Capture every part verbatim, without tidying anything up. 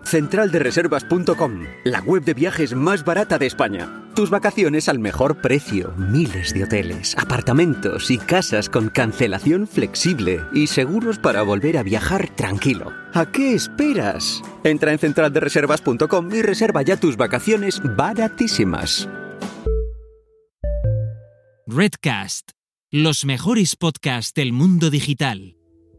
Central de Reservas punto com, la web de viajes más barata de España. Tus vacaciones al mejor precio. Miles de hoteles, apartamentos y casas con cancelación flexible y seguros para volver a viajar tranquilo. ¿A qué esperas? Entra en Central de Reservas punto com y reserva ya tus vacaciones baratísimas. Redcast, los mejores podcasts del mundo digital.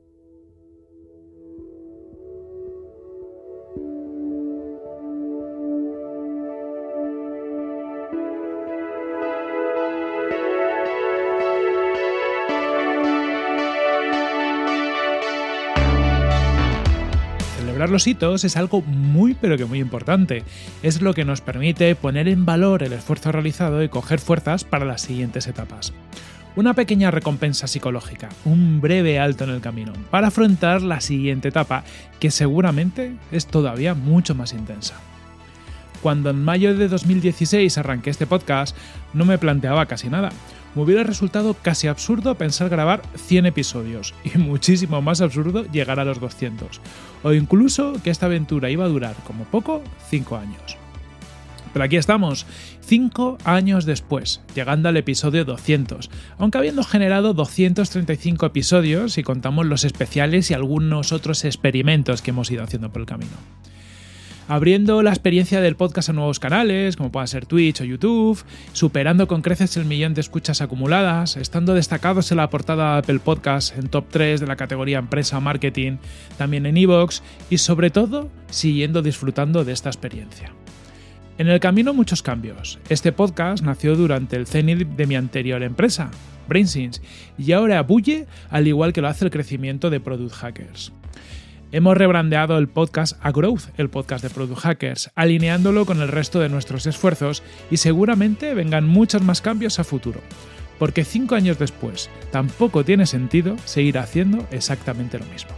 Celebrar los hitos es algo muy pero que muy importante. Es lo que nos permite poner en valor el esfuerzo realizado y coger fuerzas para las siguientes etapas. Una pequeña recompensa psicológica, un breve alto en el camino, para afrontar la siguiente etapa, que seguramente es todavía mucho más intensa. Cuando en mayo de dos mil dieciséis arranqué este podcast, no me planteaba casi nada. Me hubiera resultado casi absurdo pensar grabar cien episodios y muchísimo más absurdo llegar a los doscientos, o incluso que esta aventura iba a durar como poco cinco años. Pero aquí estamos, cinco años después, llegando al episodio doscientos, aunque habiendo generado doscientos treinta y cinco episodios si contamos los especiales y algunos otros experimentos que hemos ido haciendo por el camino. Abriendo la experiencia del podcast a nuevos canales, como puedan ser Twitch o YouTube, superando con creces el millón de escuchas acumuladas, estando destacados en la portada de Apple Podcasts en top tres de la categoría Empresa o Marketing, también en iVoox y sobre todo, siguiendo disfrutando de esta experiencia. En el camino muchos cambios. Este podcast nació durante el cenit de mi anterior empresa, BrainSense, y ahora bulle al igual que lo hace el crecimiento de Product Hackers. Hemos rebrandeado el podcast a Growth, el podcast de Product Hackers, alineándolo con el resto de nuestros esfuerzos y seguramente vengan muchos más cambios a futuro, porque cinco años después tampoco tiene sentido seguir haciendo exactamente lo mismo.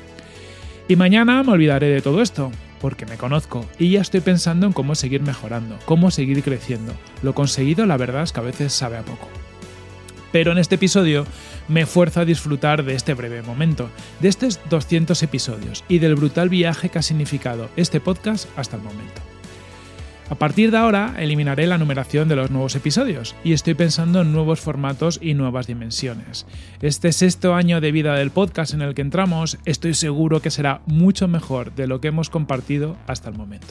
Y mañana me olvidaré de todo esto, porque me conozco y ya estoy pensando en cómo seguir mejorando, cómo seguir creciendo. Lo conseguido la verdad es que a veces sabe a poco. Pero en este episodio me esfuerzo a disfrutar de este breve momento, de estos doscientos episodios y del brutal viaje que ha significado este podcast hasta el momento. A partir de ahora eliminaré la numeración de los nuevos episodios y estoy pensando en nuevos formatos y nuevas dimensiones. Este sexto año de vida del podcast en el que entramos estoy seguro que será mucho mejor de lo que hemos compartido hasta el momento.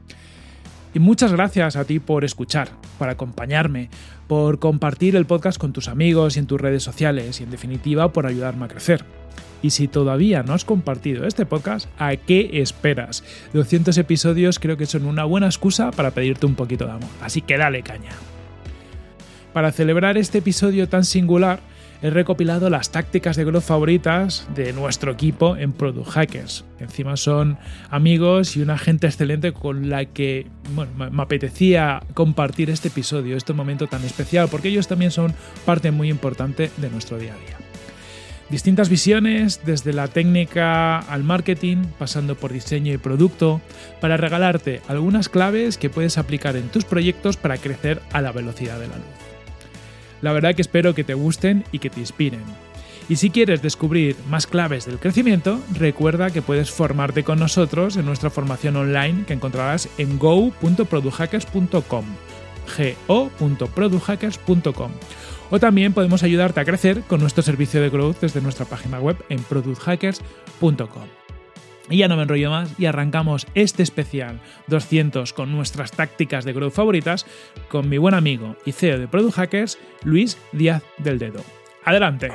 Y muchas gracias a ti por escuchar, por acompañarme, por compartir el podcast con tus amigos y en tus redes sociales y en definitiva por ayudarme a crecer. Y si todavía no has compartido este podcast, ¿a qué esperas? doscientos episodios creo que son una buena excusa para pedirte un poquito de amor, así que dale caña. Para celebrar este episodio tan singular, he recopilado las tácticas de growth favoritas de nuestro equipo en Product Hackers. Encima son amigos y una gente excelente con la que bueno, me apetecía compartir este episodio, este momento tan especial, porque ellos también son parte muy importante de nuestro día a día. Distintas visiones, desde la técnica al marketing, pasando por diseño y producto, para regalarte algunas claves que puedes aplicar en tus proyectos para crecer a la velocidad de la luz. La verdad que espero que te gusten y que te inspiren. Y si quieres descubrir más claves del crecimiento, recuerda que puedes formarte con nosotros en nuestra formación online que encontrarás en go punto product hackers punto com, go punto product hackers punto com. O también podemos ayudarte a crecer con nuestro servicio de growth desde nuestra página web en product hackers punto com. Y ya no me enrollo más y arrancamos este especial doscientos con nuestras tácticas de growth favoritas con mi buen amigo y C E O de Product Hackers, Luis Díaz del Dedo. ¡Adelante!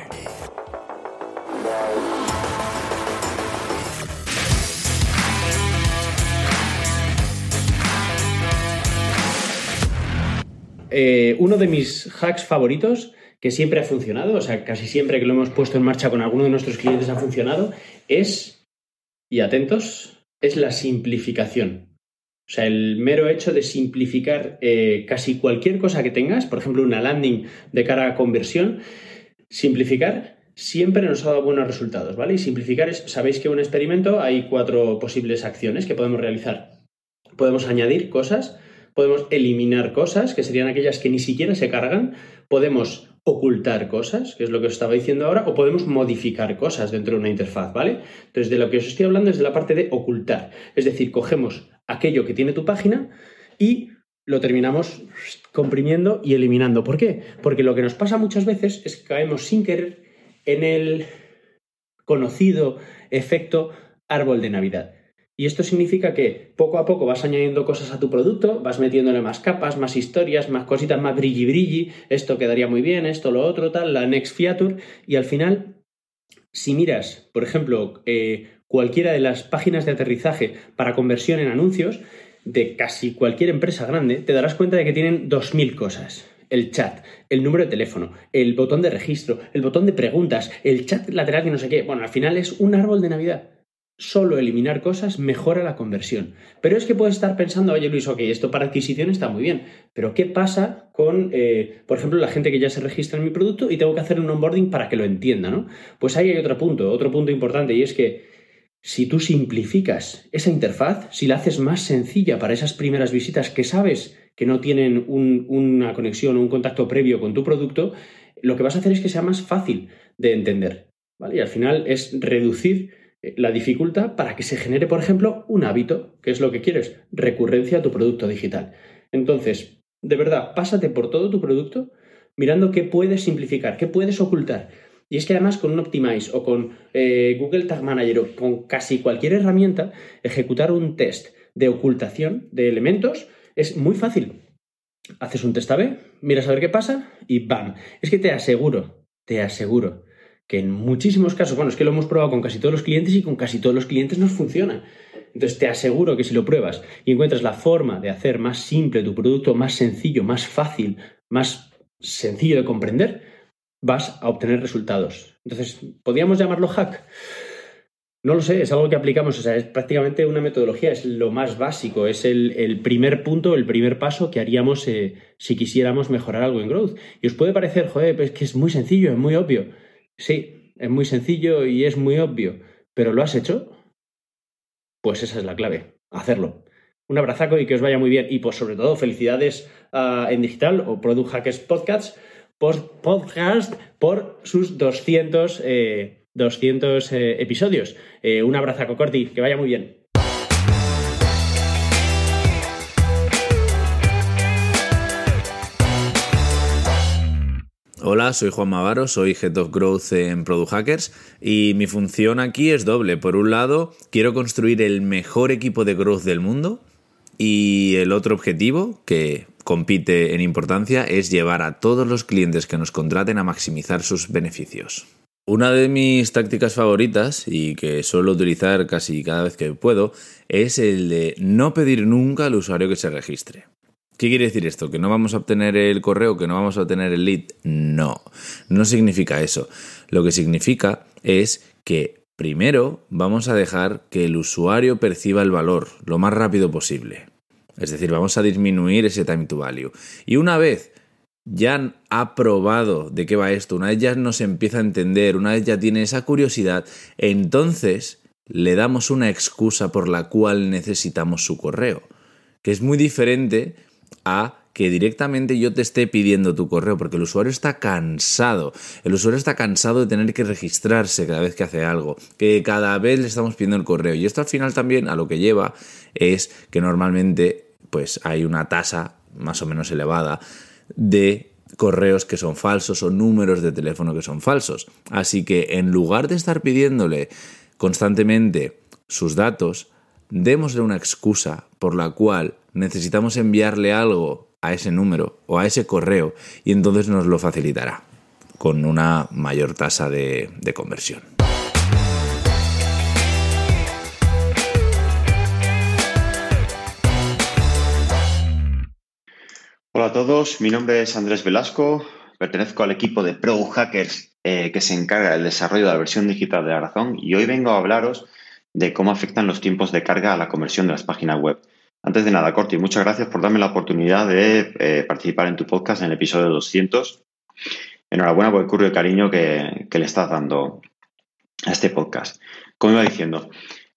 Eh, uno de mis hacks favoritos, que siempre ha funcionado, o sea, casi siempre que lo hemos puesto en marcha con alguno de nuestros clientes ha funcionado, es... y atentos, es la simplificación. O sea, el mero hecho de simplificar eh, casi cualquier cosa que tengas, por ejemplo, una landing de cara a conversión, simplificar siempre nos ha dado buenos resultados, ¿vale? Y simplificar es, sabéis que en un experimento hay cuatro posibles acciones que podemos realizar. Podemos añadir cosas, podemos eliminar cosas, que serían aquellas que ni siquiera se cargan, podemos ocultar cosas, que es lo que os estaba diciendo ahora, o podemos modificar cosas dentro de una interfaz, ¿vale? Entonces, de lo que os estoy hablando es de la parte de ocultar. Es decir, cogemos aquello que tiene tu página y lo terminamos comprimiendo y eliminando. ¿Por qué? Porque lo que nos pasa muchas veces es que caemos sin querer en el conocido efecto árbol de Navidad. Y esto significa que poco a poco vas añadiendo cosas a tu producto, vas metiéndole más capas, más historias, más cositas, más brilli brilli, esto quedaría muy bien, esto, lo otro, tal, la next feature, y al final, si miras, por ejemplo, eh, cualquiera de las páginas de aterrizaje para conversión en anuncios de casi cualquier empresa grande, te darás cuenta de que tienen dos mil cosas. El chat, el número de teléfono, el botón de registro, el botón de preguntas, el chat lateral que no sé qué. Bueno, al final es un árbol de Navidad. Solo eliminar cosas mejora la conversión. Pero es que puedes estar pensando, oye Luis, ok, esto para adquisición está muy bien, pero ¿qué pasa con, eh, por ejemplo, la gente que ya se registra en mi producto y tengo que hacer un onboarding para que lo entienda, ¿no? Pues ahí hay otro punto, otro punto importante, y es que si tú simplificas esa interfaz, si la haces más sencilla para esas primeras visitas que sabes que no tienen un, una conexión o un contacto previo con tu producto, lo que vas a hacer es que sea más fácil de entender, ¿vale? Y al final es reducir la dificultad para que se genere, por ejemplo, un hábito, que es lo que quieres, recurrencia a tu producto digital. Entonces, de verdad, pásate por todo tu producto mirando qué puedes simplificar, qué puedes ocultar. Y es que además con un Optimize o con eh, Google Tag Manager o con casi cualquier herramienta, ejecutar un test de ocultación de elementos es muy fácil. Haces un test A B, miras a ver qué pasa y ¡bam! Es que te aseguro, te aseguro que en muchísimos casos, bueno, es que lo hemos probado con casi todos los clientes y con casi todos los clientes nos funciona. Entonces te aseguro que si lo pruebas y encuentras la forma de hacer más simple tu producto, más sencillo, más fácil, más sencillo de comprender, vas a obtener resultados. Entonces, ¿podríamos llamarlo hack? No lo sé, es algo que aplicamos, o sea, es prácticamente una metodología, es lo más básico, es el, el primer punto, el primer paso que haríamos eh, si quisiéramos mejorar algo en Growth. Y os puede parecer, joder, pues que es muy sencillo, es muy obvio. Sí, es muy sencillo y es muy obvio, pero ¿lo has hecho? Pues esa es la clave, hacerlo. Un abrazaco y que os vaya muy bien. Y pues sobre todo, felicidades a En Digital o Product Hackers Podcast por, podcast por sus doscientos, eh, doscientos eh, episodios. Eh, un abrazaco, Corti, que vaya muy bien. Hola, soy Juan Mavaro, soy Head of Growth en Product Hackers y mi función aquí es doble. Por un lado, quiero construir el mejor equipo de Growth del mundo y el otro objetivo, que compite en importancia, es llevar a todos los clientes que nos contraten a maximizar sus beneficios. Una de mis tácticas favoritas y que suelo utilizar casi cada vez que puedo es el de no pedir nunca al usuario que se registre. ¿Qué quiere decir esto? ¿Que no vamos a obtener el correo? ¿Que no vamos a obtener el lead? No, no significa eso. Lo que significa es que primero vamos a dejar que el usuario perciba el valor lo más rápido posible. Es decir, vamos a disminuir ese time to value. Y una vez ya ha probado de qué va esto, una vez ya nos empieza a entender, una vez ya tiene esa curiosidad, entonces le damos una excusa por la cual necesitamos su correo, que es muy diferente a que directamente yo te esté pidiendo tu correo, porque el usuario está cansado. El usuario está cansado de tener que registrarse cada vez que hace algo, que cada vez le estamos pidiendo el correo. Y esto al final también a lo que lleva es que normalmente pues hay una tasa más o menos elevada de correos que son falsos o números de teléfono que son falsos. Así que en lugar de estar pidiéndole constantemente sus datos, démosle una excusa por la cual necesitamos enviarle algo a ese número o a ese correo y entonces nos lo facilitará con una mayor tasa de, de conversión. Hola a todos, mi nombre es Andrés Velasco, pertenezco al equipo de Product Hackers eh, que se encarga del desarrollo de la versión digital de La Razón y hoy vengo a hablaros de cómo afectan los tiempos de carga a la conversión de las páginas web. Antes de nada, Corti, muchas gracias por darme la oportunidad de eh, participar en tu podcast en el episodio doscientos. Enhorabuena por el curro de cariño que, que le estás dando a este podcast. Como iba diciendo,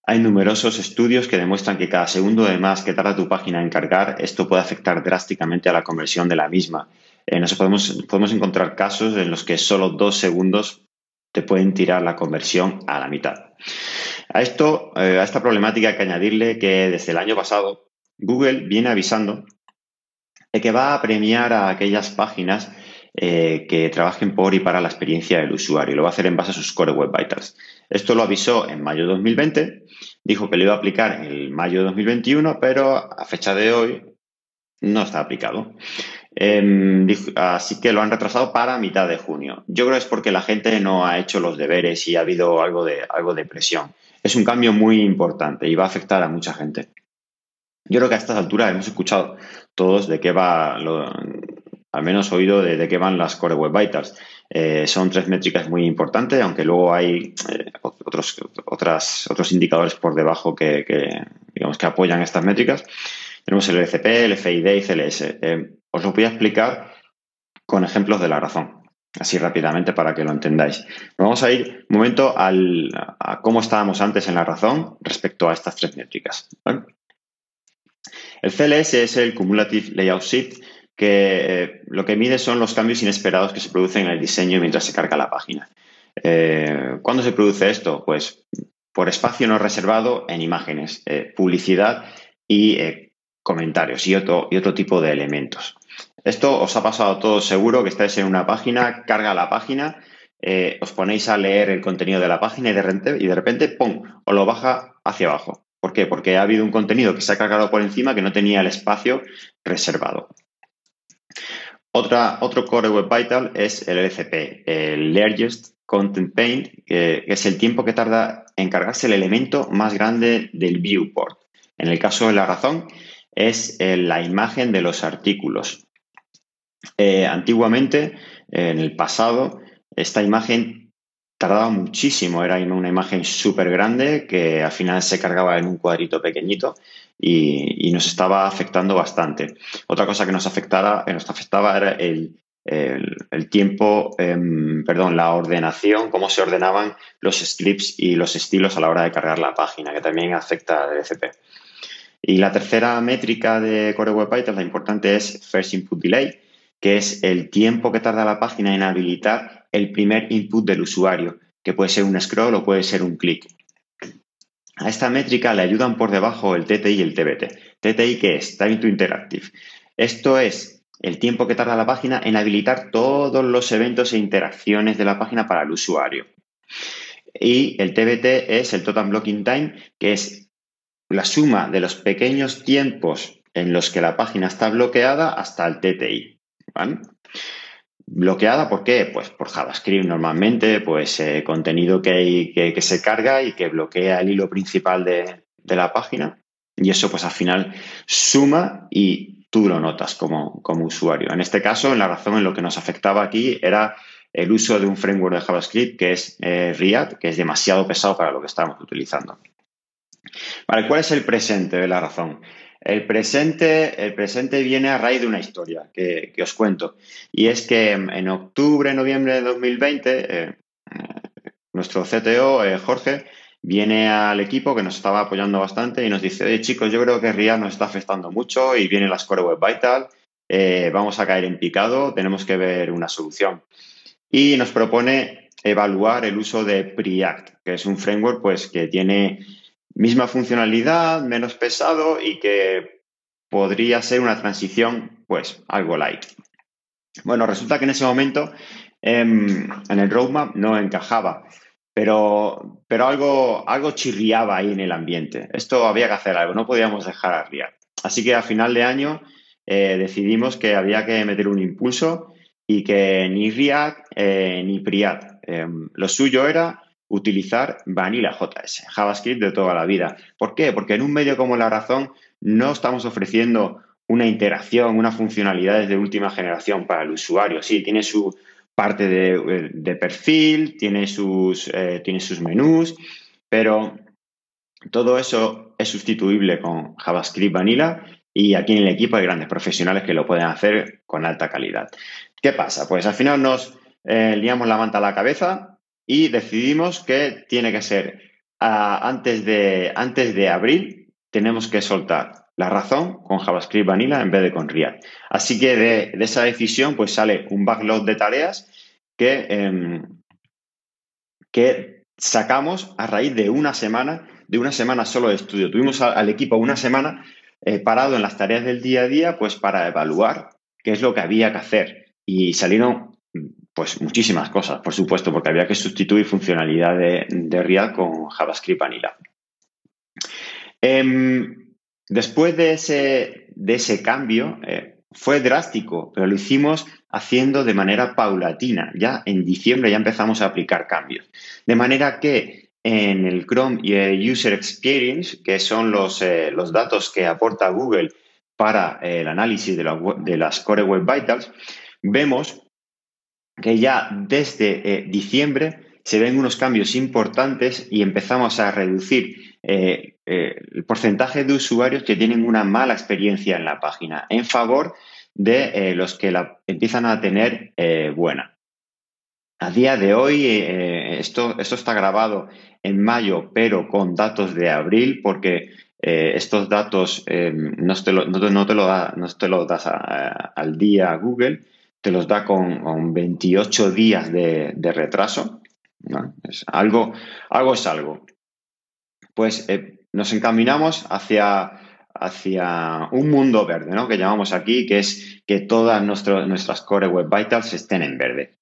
Hay numerosos estudios que demuestran que cada segundo de más que tarda tu página en cargar, esto puede afectar drásticamente a la conversión de la misma. Eh, nos podemos, podemos encontrar casos en los que solo dos segundos te pueden tirar la conversión a la mitad. A esto, eh, a esta problemática hay que añadirle que desde el año pasado Google viene avisando de que va a premiar a aquellas páginas eh, que trabajen por y para la experiencia del usuario. Lo va a hacer en base a sus Core Web Vitals. Esto lo avisó en mayo de dos mil veinte, dijo que lo iba a aplicar en mayo de dos mil veintiuno, pero a fecha de hoy no está aplicado. Eh, así que lo han retrasado para mitad de junio. Yo creo que es porque la gente no ha hecho los deberes y ha habido algo de, algo de presión. Es un cambio muy importante y va a afectar a mucha gente. Yo creo que a estas alturas hemos escuchado todos de qué va, lo, al menos oído de, de qué van las Core Web Vitals. Eh, son tres métricas muy importantes, aunque luego hay eh, otros, otras, otros indicadores por debajo que, que, digamos, que apoyan estas métricas. Tenemos el L C P, el F I D y C L S. Eh, os lo voy a explicar con ejemplos de la razón, así rápidamente para que lo entendáis. Vamos a ir un momento al, a cómo estábamos antes en la razón respecto a estas tres métricas, ¿vale? El C L S es el Cumulative Layout Shift, que eh, lo que mide son los cambios inesperados que se producen en el diseño mientras se carga la página. Eh, ¿Cuándo se produce esto? Pues por espacio no reservado en imágenes, eh, publicidad y eh, comentarios y otro, y otro tipo de elementos. Esto os ha pasado a todos seguro, que estáis en una página, carga la página, eh, os ponéis a leer el contenido de la página y de repente, y de repente ¡pum!, os lo baja hacia abajo. ¿Por qué? Porque ha habido un contenido que se ha cargado por encima que no tenía el espacio reservado. Otra, otro Core Web Vital es el L C P, el Largest Content Paint, que es el tiempo que tarda en cargarse el elemento más grande del viewport. En el caso de la razón, es la imagen de los artículos. Eh, antiguamente, en el pasado, esta imagen tardaba muchísimo, era una imagen súper grande que al final se cargaba en un cuadrito pequeñito y, y nos estaba afectando bastante. Otra cosa que nos, afectara, que nos afectaba era el, el, el tiempo, eh, perdón, la ordenación, cómo se ordenaban los scripts y los estilos a la hora de cargar la página, que también afecta al L C P. Y la tercera métrica de Core Web Vitals, la importante, es First Input Delay, que es el tiempo que tarda la página en habilitar el primer input del usuario, que puede ser un scroll o puede ser un clic. A esta métrica le ayudan por debajo el T T I y el T B T. T T I, ¿qué es? Time to Interactive. Esto es el tiempo que tarda la página en habilitar todos los eventos e interacciones de la página para el usuario. Y el T B T es el Total Blocking Time, que es la suma de los pequeños tiempos en los que la página está bloqueada hasta el T T I, ¿vale? ¿Bloqueada por qué? Pues por JavaScript normalmente, pues eh, contenido que, hay, que, que se carga y que bloquea el hilo principal de, de la página, y eso pues al final suma y tú lo notas como, como usuario. En este caso, en la razón, en lo que nos afectaba aquí era el uso de un framework de JavaScript que es eh, React, que es demasiado pesado para lo que estábamos utilizando. Vale, ¿cuál es el presente de la razón? El presente, el presente viene a raíz de una historia que, que os cuento. Y es que en octubre, noviembre de dos mil veinte, eh, nuestro C T O, eh, Jorge, viene al equipo que nos estaba apoyando bastante y nos dice: oye, chicos, yo creo que React nos está afectando mucho y vienen las Core Web Vitals, eh, vamos a caer en picado, tenemos que ver una solución. Y nos propone evaluar el uso de Preact, que es un framework pues, que tiene misma funcionalidad, menos pesado y que podría ser una transición, pues, algo light. Bueno, resulta que en ese momento eh, en el roadmap no encajaba, pero, pero algo, algo chirriaba ahí en el ambiente. Esto había que hacer algo, no podíamos dejar a React. Así que a final de año eh, decidimos que había que meter un impulso y que ni React eh, ni Preact. Eh, lo suyo era utilizar Vanilla J S, JavaScript de toda la vida. ¿Por qué? Porque en un medio como La Razón no estamos ofreciendo una interacción, una funcionalidad de última generación para el usuario. Sí, tiene su parte de, de perfil, tiene sus, eh, tiene sus menús, pero todo eso es sustituible con JavaScript Vanilla y aquí en el equipo hay grandes profesionales que lo pueden hacer con alta calidad. ¿Qué pasa? Pues al final nos eh, liamos la manta a la cabeza y decidimos que tiene que ser antes de, antes de abril tenemos que soltar la razón con JavaScript Vanilla en vez de con React. Así que de, de esa decisión pues sale un backlog de tareas que, eh, que sacamos a raíz de una semana, de una semana solo de estudio. Tuvimos al, al equipo una semana eh, parado en las tareas del día a día pues para evaluar qué es lo que había que hacer. Y salieron pues muchísimas cosas, por supuesto, porque había que sustituir funcionalidad de, de React con JavaScript Vanilla. Eh, después de ese, de ese cambio, eh, fue drástico, pero lo hicimos haciendo de manera paulatina. Ya en diciembre ya empezamos a aplicar cambios. De manera que en el Chrome User Experience, que son los, eh, los datos que aporta Google para eh, el análisis de, la, de las Core Web Vitals, vemos que ya desde eh, diciembre se ven unos cambios importantes y empezamos a reducir eh, eh, el porcentaje de usuarios que tienen una mala experiencia en la página en favor de eh, los que la empiezan a tener eh, buena. A día de hoy, eh, esto, esto está grabado en mayo, pero con datos de abril, porque eh, estos datos eh, no, te lo, no, no, te lo da, no te lo das a, a, al día a Google, te los da con, con veintiocho días de, de retraso, ¿no? Es algo, algo es algo. Pues eh, nos encaminamos hacia, hacia un mundo verde, ¿no? Que llamamos aquí, que es que todas nuestro, nuestras Core Web Vitals estén en verde.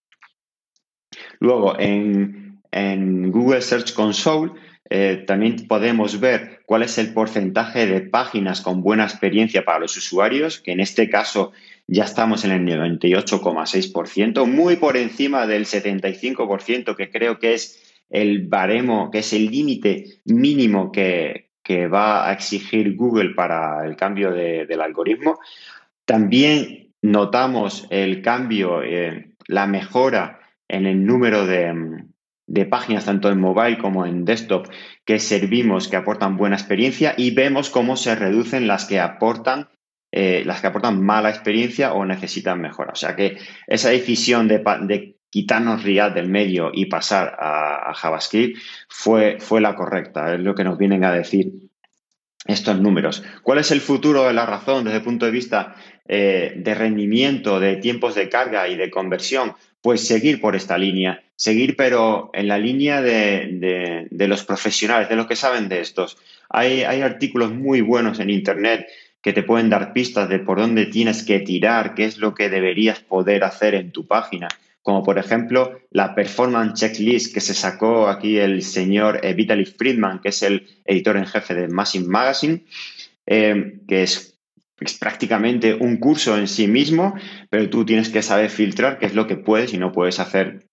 Luego, en, en Google Search Console eh, también podemos ver cuál es el porcentaje de páginas con buena experiencia para los usuarios, que en este caso ya estamos en el noventa y ocho coma seis por ciento, muy por encima del setenta y cinco por ciento, que creo que es el baremo, que es el límite mínimo que, que va a exigir Google para el cambio de, del algoritmo. También notamos el cambio, eh, la mejora en el número de, de páginas, tanto en mobile como en desktop, que servimos, que aportan buena experiencia, y vemos cómo se reducen las que aportan Eh, las que aportan mala experiencia o necesitan mejora. O sea que esa decisión de, de quitarnos React del medio y pasar a, a JavaScript fue, fue la correcta, es lo que nos vienen a decir estos números. ¿Cuál es el futuro de la razón desde el punto de vista eh, de rendimiento, de tiempos de carga y de conversión? Pues seguir por esta línea, seguir pero en la línea de, de, de los profesionales, de los que saben de estos. Hay, hay artículos muy buenos en Internet que te pueden dar pistas de por dónde tienes que tirar, qué es lo que deberías poder hacer en tu página. Como, por ejemplo, la Performance Checklist que se sacó aquí el señor eh, Vitaly Friedman, que es el editor en jefe de Massive Magazine, eh, que es, es prácticamente un curso en sí mismo, pero tú tienes que saber filtrar qué es lo que puedes y no puedes hacer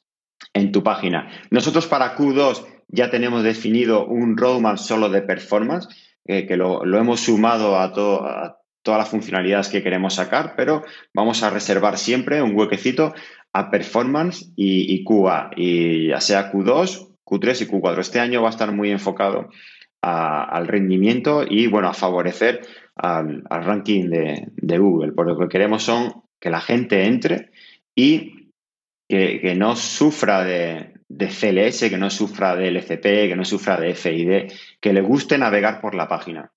en tu página. Nosotros para Q dos ya tenemos definido un roadmap solo de performance, Eh, que lo, lo hemos sumado a, to, a todas las funcionalidades que queremos sacar, pero vamos a reservar siempre un huequecito a performance y, y Q A, y ya sea Q dos, Q tres y Q cuatro. Este año va a estar muy enfocado a, al rendimiento y, bueno, a favorecer al, al ranking de, de Google, porque lo que queremos son que la gente entre y que, que no sufra de, de C L S, que no sufra de L C P, que no sufra de F I D, que le guste navegar por la página.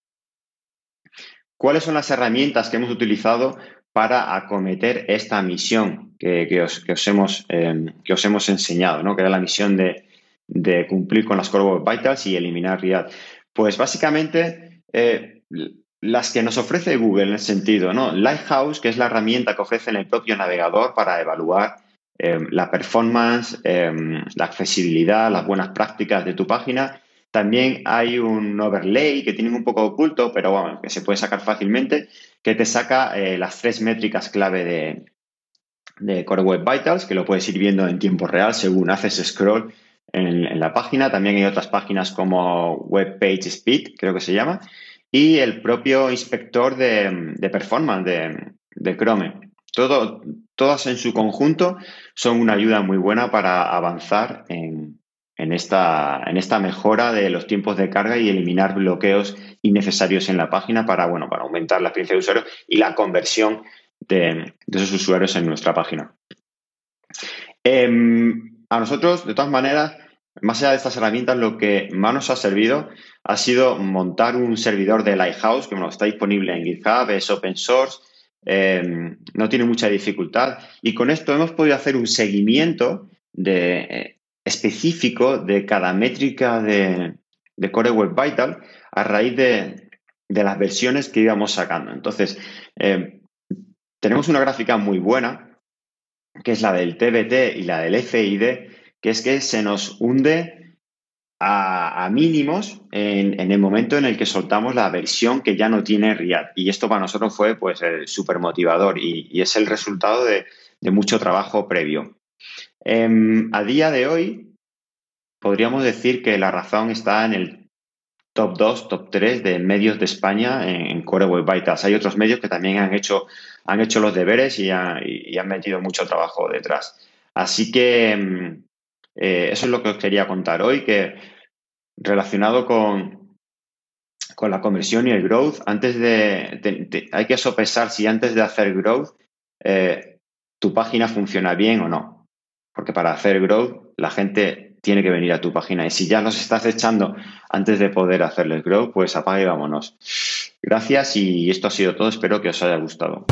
¿Cuáles son las herramientas que hemos utilizado para acometer esta misión que, que, os, que, os, hemos, eh, que os hemos enseñado, ¿no? Que era la misión de, de cumplir con las Core Web Vitals y eliminar React? Pues básicamente eh, las que nos ofrece Google en ese sentido, ¿no? Lighthouse, que es la herramienta que ofrece en el propio navegador para evaluar Eh, la performance, eh, la accesibilidad, las buenas prácticas de tu página. También hay un overlay que tienen un poco oculto, pero bueno, que se puede sacar fácilmente, que te saca eh, las tres métricas clave de, de Core Web Vitals, que lo puedes ir viendo en tiempo real según haces scroll en, en la página. También hay otras páginas como Web Page Speed, creo que se llama, y el propio inspector de, de performance de, de Chrome. Todo, todas en su conjunto son una ayuda muy buena para avanzar en, en, esta, en esta mejora de los tiempos de carga y eliminar bloqueos innecesarios en la página para, bueno, para aumentar la experiencia de usuario y la conversión de, de esos usuarios en nuestra página. Eh, a nosotros, de todas maneras, más allá de estas herramientas, lo que más nos ha servido ha sido montar un servidor de Lighthouse, que bueno, está disponible en GitHub, es open source, eh, no tiene mucha dificultad. Y con esto hemos podido hacer un seguimiento de, eh, específico de cada métrica de, de Core Web Vitals a raíz de, de las versiones que íbamos sacando. Entonces, eh, tenemos una gráfica muy buena, que es la del T B T y la del F I D, que es que se nos hunde a, a mínimos en, en el momento en el que soltamos la versión que ya no tiene React. Y esto para nosotros fue pues súper motivador y, y es el resultado de, de mucho trabajo previo. Eh, a día de hoy, podríamos decir que La Razón está en el top dos, top tres de medios de España en, en Core Web Vitals. Hay otros medios que también han hecho, han hecho los deberes y, ha, y han metido mucho trabajo detrás. Así que eh, eso es lo que os quería contar hoy, que relacionado con, con la conversión y el growth, antes de, de, de hay que sopesar si antes de hacer growth eh, tu página funciona bien o no. Porque para hacer growth la gente tiene que venir a tu página. Y si ya los estás echando antes de poder hacerles growth, pues apague y vámonos. Gracias y esto ha sido todo. Espero que os haya gustado.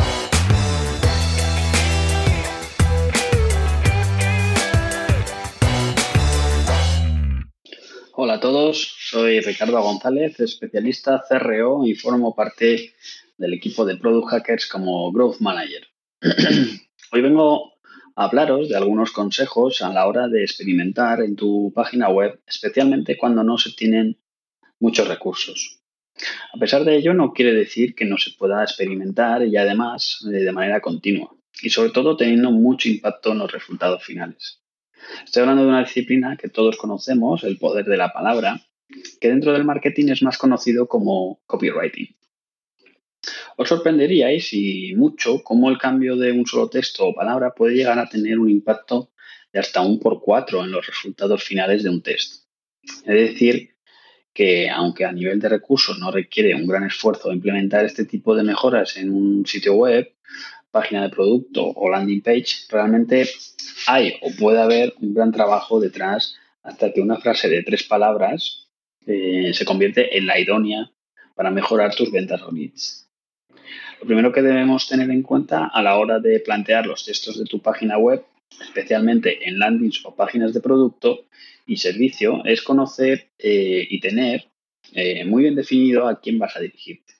Hola a todos, soy Ricardo González, especialista C R O y formo parte del equipo de Product Hackers como Growth Manager. Hoy vengo a hablaros de algunos consejos a la hora de experimentar en tu página web, especialmente cuando no se tienen muchos recursos. A pesar de ello, no quiere decir que no se pueda experimentar y además de manera continua y sobre todo teniendo mucho impacto en los resultados finales. Estoy hablando de una disciplina que todos conocemos, el poder de la palabra, que dentro del marketing es más conocido como copywriting. Os sorprenderíais y mucho cómo el cambio de un solo texto o palabra puede llegar a tener un impacto de hasta un por cuatro en los resultados finales de un test. Es decir, que aunque a nivel de recursos no requiere un gran esfuerzo implementar este tipo de mejoras en un sitio web, página de producto o landing page, realmente hay o puede haber un gran trabajo detrás hasta que una frase de tres palabras eh, se convierte en la idónea para mejorar tus ventas o leads. Lo primero que debemos tener en cuenta a la hora de plantear los textos de tu página web, especialmente en landings o páginas de producto y servicio, es conocer eh, y tener eh, muy bien definido a quién vas a dirigirte.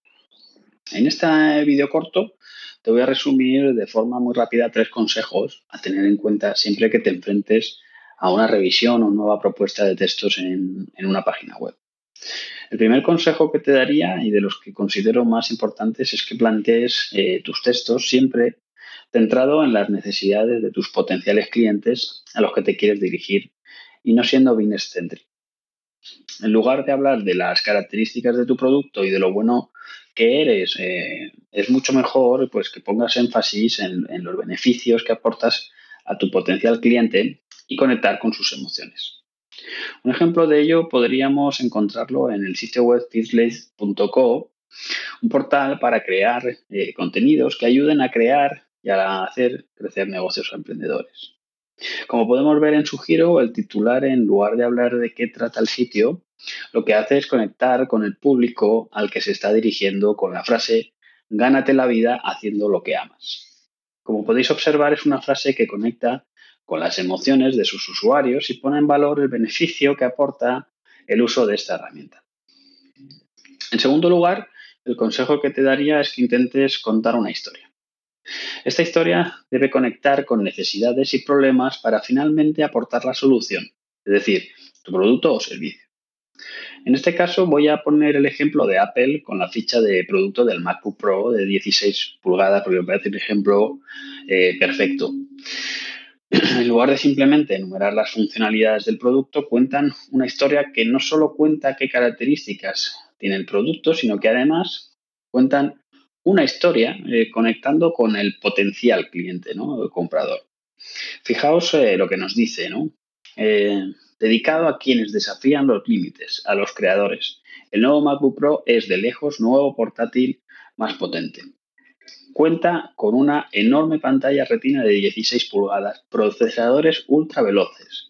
En este vídeo corto te voy a resumir de forma muy rápida tres consejos a tener en cuenta siempre que te enfrentes a una revisión o nueva propuesta de textos en, en una página web. El primer consejo que te daría y de los que considero más importantes es que plantees eh, tus textos siempre centrado en las necesidades de tus potenciales clientes a los que te quieres dirigir y no siendo business centric. En lugar de hablar de las características de tu producto y de lo bueno que eres, eh, es mucho mejor pues, que pongas énfasis en, en los beneficios que aportas a tu potencial cliente y conectar con sus emociones. Un ejemplo de ello podríamos encontrarlo en el sitio web feedless punto co, un portal para crear eh, contenidos que ayuden a crear y a hacer crecer negocios a emprendedores. Como podemos ver en su giro, el titular, en lugar de hablar de qué trata el sitio, lo que hace es conectar con el público al que se está dirigiendo con la frase «Gánate la vida haciendo lo que amas». Como podéis observar, es una frase que conecta con las emociones de sus usuarios y pone en valor el beneficio que aporta el uso de esta herramienta. En segundo lugar, el consejo que te daría es que intentes contar una historia. Esta historia debe conectar con necesidades y problemas para finalmente aportar la solución, es decir, tu producto o servicio. En este caso voy a poner el ejemplo de Apple con la ficha de producto del MacBook Pro de dieciséis pulgadas porque me parece un ejemplo eh, perfecto. En lugar de simplemente enumerar las funcionalidades del producto, cuentan una historia que no solo cuenta qué características tiene el producto, sino que además cuentan una historia eh, conectando con el potencial cliente, ¿no? El comprador. Fijaos eh, lo que nos dice, ¿no? Eh, dedicado a quienes desafían los límites, a los creadores. El nuevo MacBook Pro es de lejos nuevo portátil más potente. Cuenta con una enorme pantalla retina de dieciséis pulgadas, procesadores ultra veloces,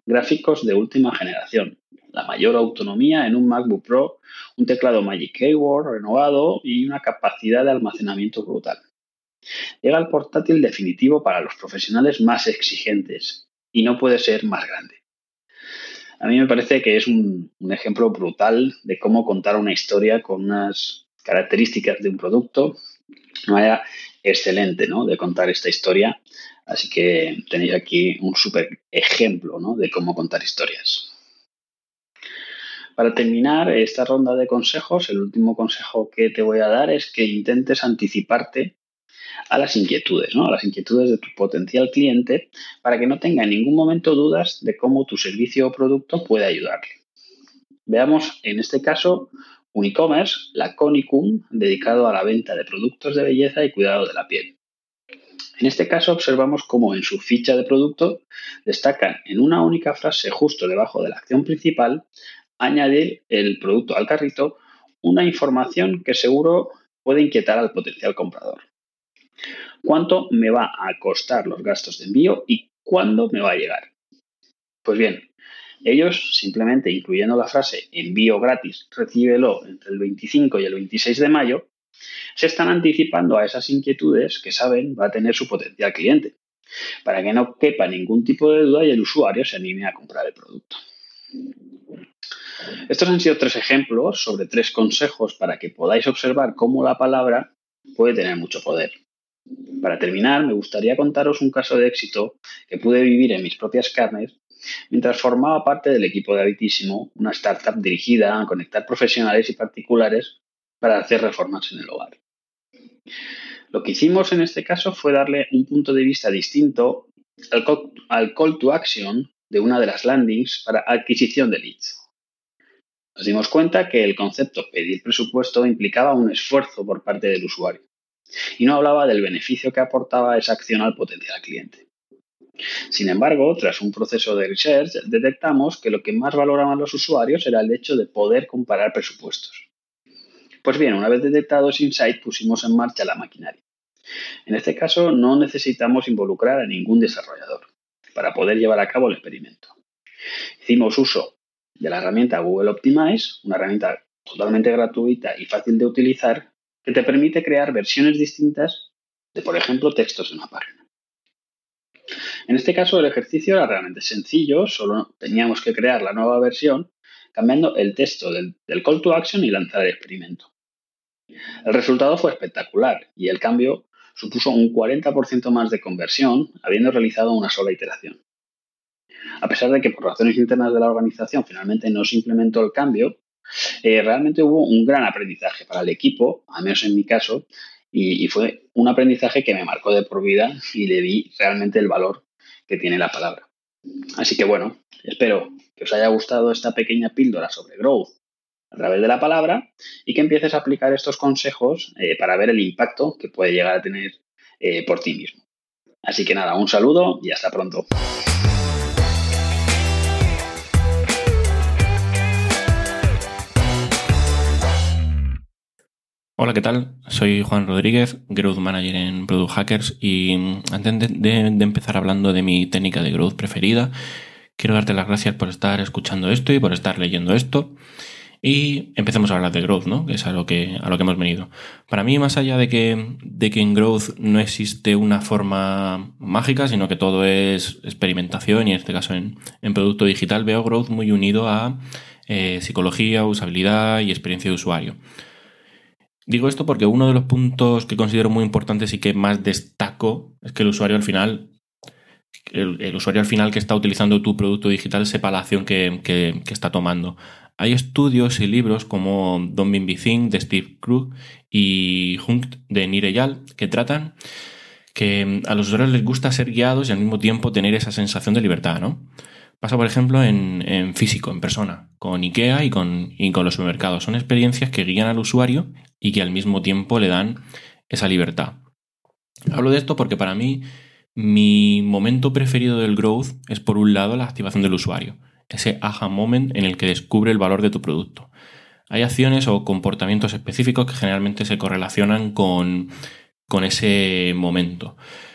gráficos de última generación, la mayor autonomía en un MacBook Pro, un teclado Magic Keyboard renovado y una capacidad de almacenamiento brutal. Llega el portátil definitivo para los profesionales más exigentes y no puede ser más grande. A mí me parece que es un, un ejemplo brutal de cómo contar una historia con unas características de un producto, una manera excelente, ¿no?, de contar esta historia. Así que tenéis aquí un súper ejemplo, ¿no?, de cómo contar historias. Para terminar esta ronda de consejos, el último consejo que te voy a dar es que intentes anticiparte a las inquietudes, ¿no?, a las inquietudes de tu potencial cliente para que no tenga en ningún momento dudas de cómo tu servicio o producto puede ayudarle. Veamos en este caso un e-commerce, Laconicum, dedicado a la venta de productos de belleza y cuidado de la piel. En este caso observamos cómo en su ficha de producto destacan en una única frase justo debajo de la acción principal añadir el producto al carrito una información que seguro puede inquietar al potencial comprador. ¿Cuánto me va a costar los gastos de envío y cuándo me va a llegar? Pues bien, ellos simplemente incluyendo la frase envío gratis, recíbelo entre el veinticinco y el veintiséis de mayo, se están anticipando a esas inquietudes que saben va a tener su potencial cliente, para que no quepa ningún tipo de duda y el usuario se anime a comprar el producto. Estos han sido tres ejemplos sobre tres consejos para que podáis observar cómo la palabra puede tener mucho poder. Para terminar, me gustaría contaros un caso de éxito que pude vivir en mis propias carnes mientras formaba parte del equipo de Habitísimo, una startup dirigida a conectar profesionales y particulares para hacer reformas en el hogar. Lo que hicimos en este caso fue darle un punto de vista distinto al call, al call to action de una de las landings para adquisición de leads. Nos dimos cuenta que el concepto pedir presupuesto implicaba un esfuerzo por parte del usuario y no hablaba del beneficio que aportaba esa acción al potencial cliente. Sin embargo, tras un proceso de research, detectamos que lo que más valoraban los usuarios era el hecho de poder comparar presupuestos. Pues bien, una vez detectado ese insight, pusimos en marcha la maquinaria. En este caso, no necesitamos involucrar a ningún desarrollador para poder llevar a cabo el experimento. Hicimos uso de la herramienta Google Optimize, una herramienta totalmente gratuita y fácil de utilizar que te permite crear versiones distintas de, por ejemplo, textos de una página. En este caso, el ejercicio era realmente sencillo, solo teníamos que crear la nueva versión cambiando el texto del, del call to action y lanzar el experimento. El resultado fue espectacular y el cambio supuso un cuarenta por ciento más de conversión habiendo realizado una sola iteración. A pesar de que por razones internas de la organización finalmente no se implementó el cambio, eh, realmente hubo un gran aprendizaje para el equipo, al menos en mi caso, y, y fue un aprendizaje que me marcó de por vida y le vi realmente el valor que tiene la palabra. Así que bueno, espero que os haya gustado esta pequeña píldora sobre growth a través de la palabra y que empieces a aplicar estos consejos eh, para ver el impacto que puede llegar a tener eh, por ti mismo. Así que nada, un saludo y hasta pronto. Hola, ¿qué tal? Soy Juan Rodríguez, Growth Manager en Product Hackers y antes de, de, de empezar hablando de mi técnica de growth preferida, quiero darte las gracias por estar escuchando esto y por estar leyendo esto. Y empecemos a hablar de growth, ¿no? Que es a lo que, a lo que hemos venido. Para mí, más allá de que, de que en growth no existe una forma mágica, sino que todo es experimentación y en este caso en, en producto digital, veo growth muy unido a eh, psicología, usabilidad y experiencia de usuario. Digo esto porque uno de los puntos que considero muy importantes y que más destaco es que el usuario al final, el, el usuario al final que está utilizando tu producto digital sepa la acción que, que, que está tomando. Hay estudios y libros como Don't Be Big Thing de Steve Krug y Hunt de Nir Eyal que tratan que a los usuarios les gusta ser guiados y al mismo tiempo tener esa sensación de libertad, ¿no? Pasa, por ejemplo, en, en físico, en persona, con IKEA y con, y con los supermercados. Son experiencias que guían al usuario y que al mismo tiempo le dan esa libertad. Hablo de esto porque para mí mi momento preferido del growth es, por un lado, la activación del usuario. Ese aha moment en el que descubre el valor de tu producto. Hay acciones o comportamientos específicos que generalmente se correlacionan con, con ese momento.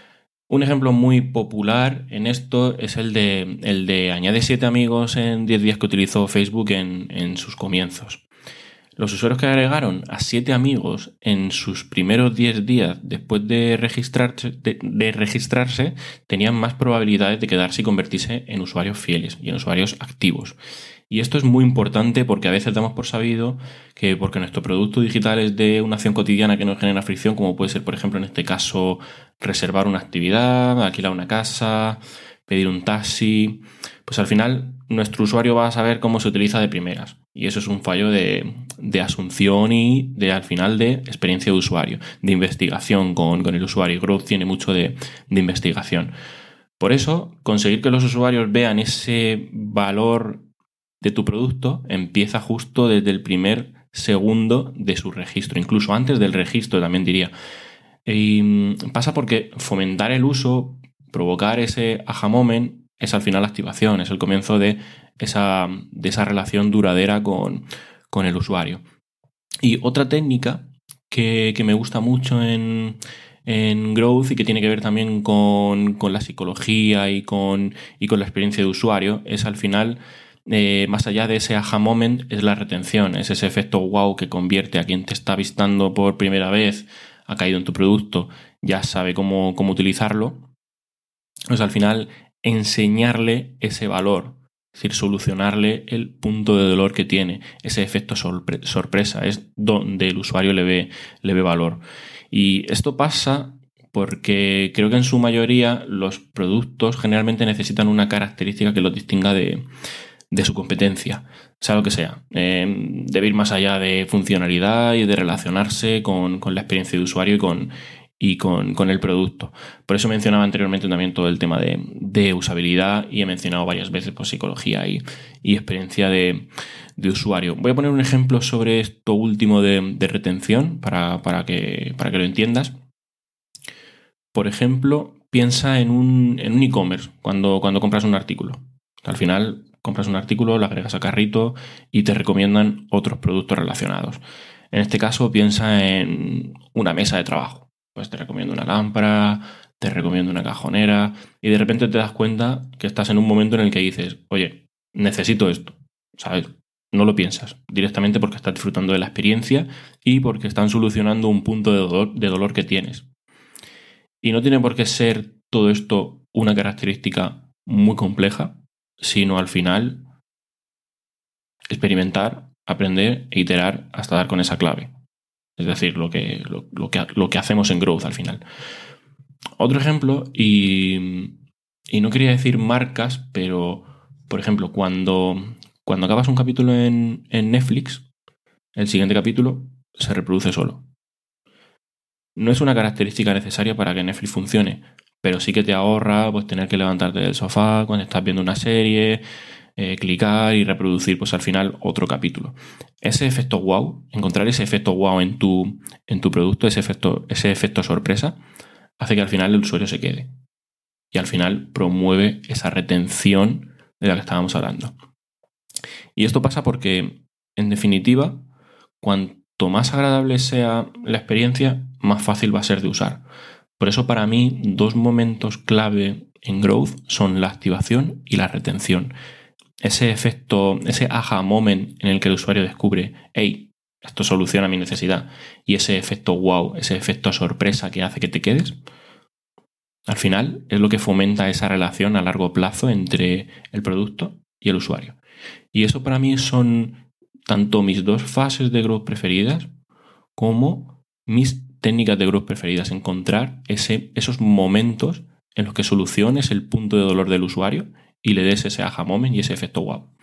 Un ejemplo muy popular en esto es el de, el de añade siete amigos en diez días que utilizó Facebook en, en sus comienzos. Los usuarios que agregaron a siete amigos en sus primeros diez días después de registrarse, de, de registrarse tenían más probabilidades de quedarse y convertirse en usuarios fieles y en usuarios activos. Y esto es muy importante porque a veces damos por sabido que porque nuestro producto digital es de una acción cotidiana que nos genera fricción, como puede ser, por ejemplo, en este caso, reservar una actividad, alquilar una casa, pedir un taxi, pues al final nuestro usuario va a saber cómo se utiliza de primeras. Y eso es un fallo de, de asunción y de, al final, de experiencia de usuario, de investigación con, con el usuario. Growth tiene mucho de, de investigación. Por eso, conseguir que los usuarios vean ese valor de tu producto empieza justo desde el primer segundo de su registro, incluso antes del registro también diría. Y pasa porque fomentar el uso, provocar ese aha moment, es al final la activación, es el comienzo de esa, de esa relación duradera con, con el usuario. Y otra técnica que, que me gusta mucho en, en Growth y que tiene que ver también con, con la psicología y con, y con la experiencia de usuario es al final... Eh, más allá de ese aha moment, es la retención, es ese efecto wow que convierte a quien te está visitando por primera vez, ha caído en tu producto, ya sabe cómo, cómo utilizarlo. Pues al final, enseñarle ese valor, es decir, solucionarle el punto de dolor que tiene, ese efecto sorpre- sorpresa, es donde el usuario le ve, le ve valor. Y esto pasa porque creo que en su mayoría los productos generalmente necesitan una característica que los distinga de de su competencia, sea lo que sea. Eh, debe ir más allá de funcionalidad y de relacionarse con, con la experiencia de usuario y con, y con, con el producto. Por eso mencionaba anteriormente también todo el tema de, de usabilidad y he mencionado varias veces pues, psicología y, y experiencia de, de usuario. Voy a poner un ejemplo sobre esto último de, de retención para, para, que, para que lo entiendas. Por ejemplo, piensa en un, en un e-commerce cuando, cuando compras un artículo. Al final compras un artículo, lo agregas a carrito y te recomiendan otros productos relacionados. En este caso piensa en una mesa de trabajo. Pues te recomiendo una lámpara, te recomiendo una cajonera y de repente te das cuenta que estás en un momento en el que dices, oye, necesito esto, ¿sabes? No lo piensas directamente porque estás disfrutando de la experiencia y porque están solucionando un punto de dolor, de dolor que tienes. Y no tiene por qué ser todo esto una característica muy compleja, sino al final experimentar, aprender e iterar hasta dar con esa clave. Es decir, lo que, lo, lo que, lo que hacemos en Growth al final. Otro ejemplo, y, y no quería decir marcas, pero por ejemplo, cuando, cuando acabas un capítulo en, en Netflix, el siguiente capítulo se reproduce solo. No es una característica necesaria para que Netflix funcione, pero sí que te ahorra pues, tener que levantarte del sofá cuando estás viendo una serie, eh, clicar y reproducir pues, al final otro capítulo. Ese efecto wow, encontrar ese efecto wow en tu, en tu producto, ese efecto, ese efecto sorpresa, hace que al final el usuario se quede. Y al final promueve esa retención de la que estábamos hablando. Y esto pasa porque, en definitiva, cuanto más agradable sea la experiencia, más fácil va a ser de usar. Por eso para mí dos momentos clave en Growth son la activación y la retención. Ese efecto, ese aha moment en el que el usuario descubre, hey, esto soluciona mi necesidad, y ese efecto wow, ese efecto sorpresa que hace que te quedes, al final es lo que fomenta esa relación a largo plazo entre el producto y el usuario. Y eso para mí son tanto mis dos fases de Growth preferidas como mis técnicas de Growth preferidas, encontrar ese, esos momentos en los que soluciones el punto de dolor del usuario y le des ese aha moment y ese efecto wow.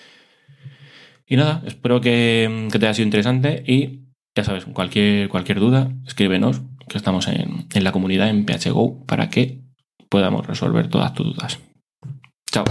Y nada, espero que, que te haya sido interesante y ya sabes, cualquier, cualquier duda, escríbenos, que estamos en, en la comunidad en P H Go para que podamos resolver todas tus dudas. Chao.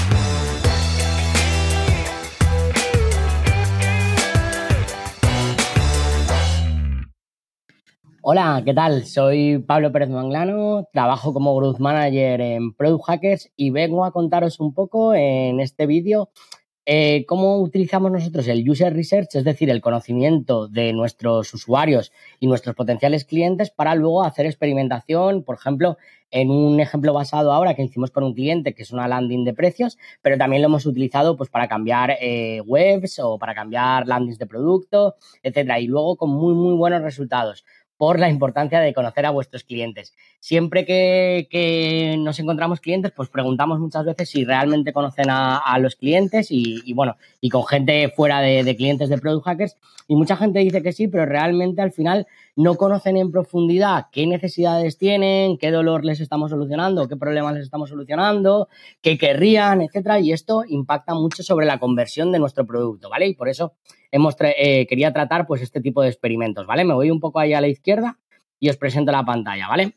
Hola, ¿qué tal? Soy Pablo Pérez Manglano, trabajo como Growth Manager en Product Hackers y vengo a contaros un poco en este vídeo Eh, ¿Cómo utilizamos nosotros el user research, es decir, el conocimiento de nuestros usuarios y nuestros potenciales clientes para luego hacer experimentación? Por ejemplo, en un ejemplo basado ahora que hicimos con un cliente, que es una landing de precios, pero también lo hemos utilizado pues para cambiar eh, webs o para cambiar landings de producto, etcétera, y luego con muy, muy buenos resultados, por la importancia de conocer a vuestros clientes. Siempre que, que nos encontramos clientes, pues preguntamos muchas veces si realmente conocen a, a los clientes y, y, bueno, y con gente fuera de, de clientes de Product Hackers, y mucha gente dice que sí, pero realmente al final no conocen en profundidad qué necesidades tienen, qué dolor les estamos solucionando, qué problemas les estamos solucionando, qué querrían, etcétera, y esto impacta mucho sobre la conversión de nuestro producto, ¿vale? Y por eso hemos tra- eh, quería tratar pues este tipo de experimentos, ¿vale? Me voy un poco ahí a la izquierda y os presento la pantalla, ¿vale?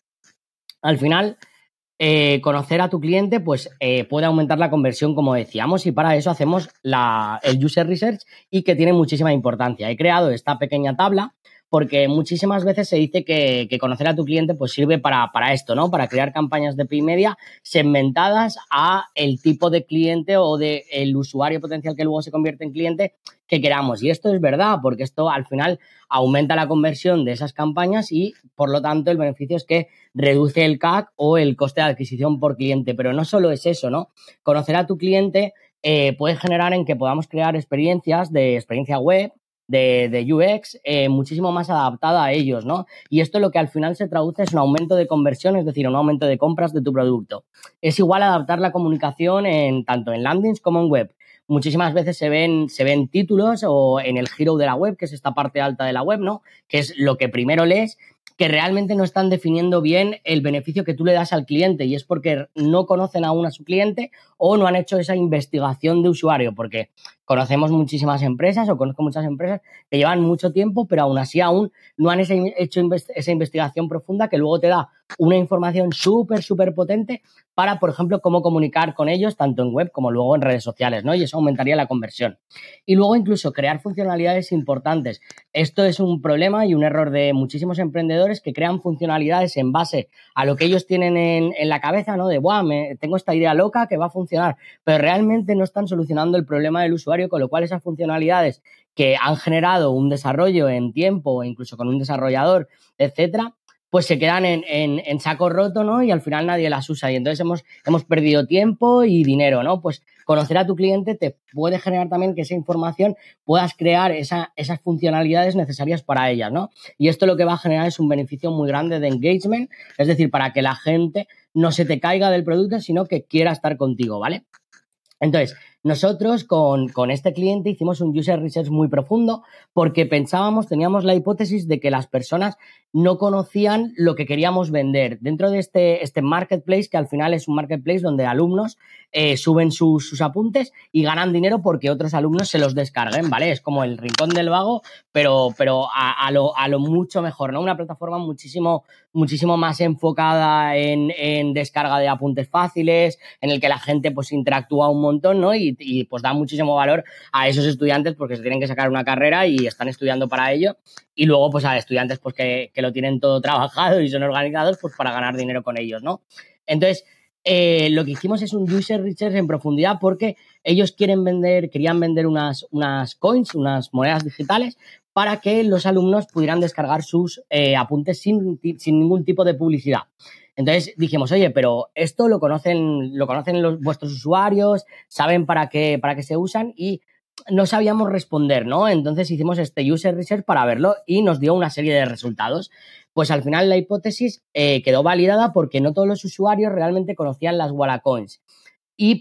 Al final, eh, conocer a tu cliente pues eh, puede aumentar la conversión, como decíamos, y para eso hacemos la, el user research, y que tiene muchísima importancia. He creado esta pequeña tabla porque muchísimas veces se dice que, que conocer a tu cliente pues sirve para, para esto, ¿no? Para crear campañas de paid media segmentadas a el tipo de cliente o de el usuario potencial que luego se convierte en cliente que queramos. Y esto es verdad, porque esto al final aumenta la conversión de esas campañas y, por lo tanto, el beneficio es que reduce el C A C o el coste de adquisición por cliente. Pero no solo es eso, ¿no? Conocer a tu cliente eh, puede generar en que podamos crear experiencias de experiencia web, de, de U X, eh, muchísimo más adaptada a ellos, ¿no? Y esto lo que al final se traduce es un aumento de conversión, es decir, un aumento de compras de tu producto. Es igual adaptar la comunicación en tanto en landings como en web. Muchísimas veces se ven, se ven títulos o en el hero de la web, que es esta parte alta de la web, ¿no? Que es lo que primero lees, que realmente no están definiendo bien el beneficio que tú le das al cliente, y es porque no conocen aún a su cliente o no han hecho esa investigación de usuario, porque conocemos muchísimas empresas o conozco muchas empresas que llevan mucho tiempo, pero aún así aún no han ese, hecho invest- esa investigación profunda que luego te da una información súper, súper potente para, por ejemplo, cómo comunicar con ellos tanto en web como luego en redes sociales, ¿no? Y eso aumentaría la conversión. Y luego incluso crear funcionalidades importantes. Esto es un problema y un error de muchísimos emprendedores que crean funcionalidades en base a lo que ellos tienen en, en la cabeza, ¿no? De, ¡buah! Me, tengo esta idea loca que va a funcionar, pero realmente no están solucionando el problema del usuario, con lo cual esas funcionalidades que han generado un desarrollo en tiempo o incluso con un desarrollador, etcétera, pues se quedan en, en, en saco roto, ¿no? Y al final nadie las usa y entonces hemos, hemos perdido tiempo y dinero, ¿no? Pues conocer a tu cliente te puede generar también que esa información puedas crear esa, esas funcionalidades necesarias para ellas, ¿no? Y esto lo que va a generar es un beneficio muy grande de engagement, es decir, para que la gente no se te caiga del producto, sino que quiera estar contigo, ¿vale? Entonces, nosotros con, con este cliente hicimos un user research muy profundo porque pensábamos, teníamos la hipótesis de que las personas no conocían lo que queríamos vender. Dentro de este, este marketplace, que al final es un marketplace donde alumnos eh, suben sus, sus apuntes y ganan dinero porque otros alumnos se los descarguen, ¿vale? Es como el Rincón del Vago, pero, pero a, a, lo, a lo mucho mejor, ¿no? Una plataforma muchísimo, muchísimo más enfocada en, en descarga de apuntes fáciles, en el que la gente pues interactúa un montón, ¿no? Y, y pues da muchísimo valor a esos estudiantes porque se tienen que sacar una carrera y están estudiando para ello, y luego pues a estudiantes pues que, que lo tienen todo trabajado y son organizados pues para ganar dinero con ellos, ¿no? Entonces, eh, lo que hicimos es un user research en profundidad porque ellos quieren vender, querían vender unas, unas coins, unas monedas digitales para que los alumnos pudieran descargar sus eh, apuntes sin, sin ningún tipo de publicidad. Entonces dijimos, oye, pero esto lo conocen, lo conocen los, vuestros usuarios, saben para qué, para qué se usan, y no sabíamos responder, ¿no? Entonces hicimos este user research para verlo y nos dio una serie de resultados. Pues al final la hipótesis eh, quedó validada porque no todos los usuarios realmente conocían las Wallacoins. Y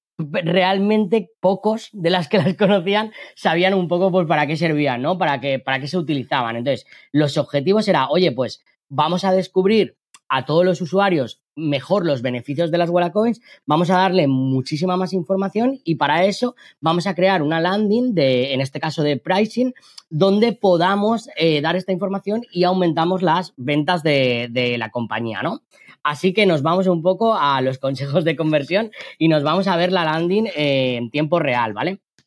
realmente pocos de las que las conocían sabían un poco pues para qué servían, ¿no? Para qué, para qué se utilizaban. Entonces, los objetivos eran, oye, pues vamos a descubrir a todos los usuarios mejor los beneficios de las Wallacoins, vamos a darle muchísima más información y para eso vamos a crear una landing, de, en este caso de pricing, donde podamos eh, dar esta información y aumentamos las ventas de, de la compañía, ¿no? Así que nos vamos un poco a los consejos de conversión y nos vamos a ver la landing eh, en tiempo real, ¿vale?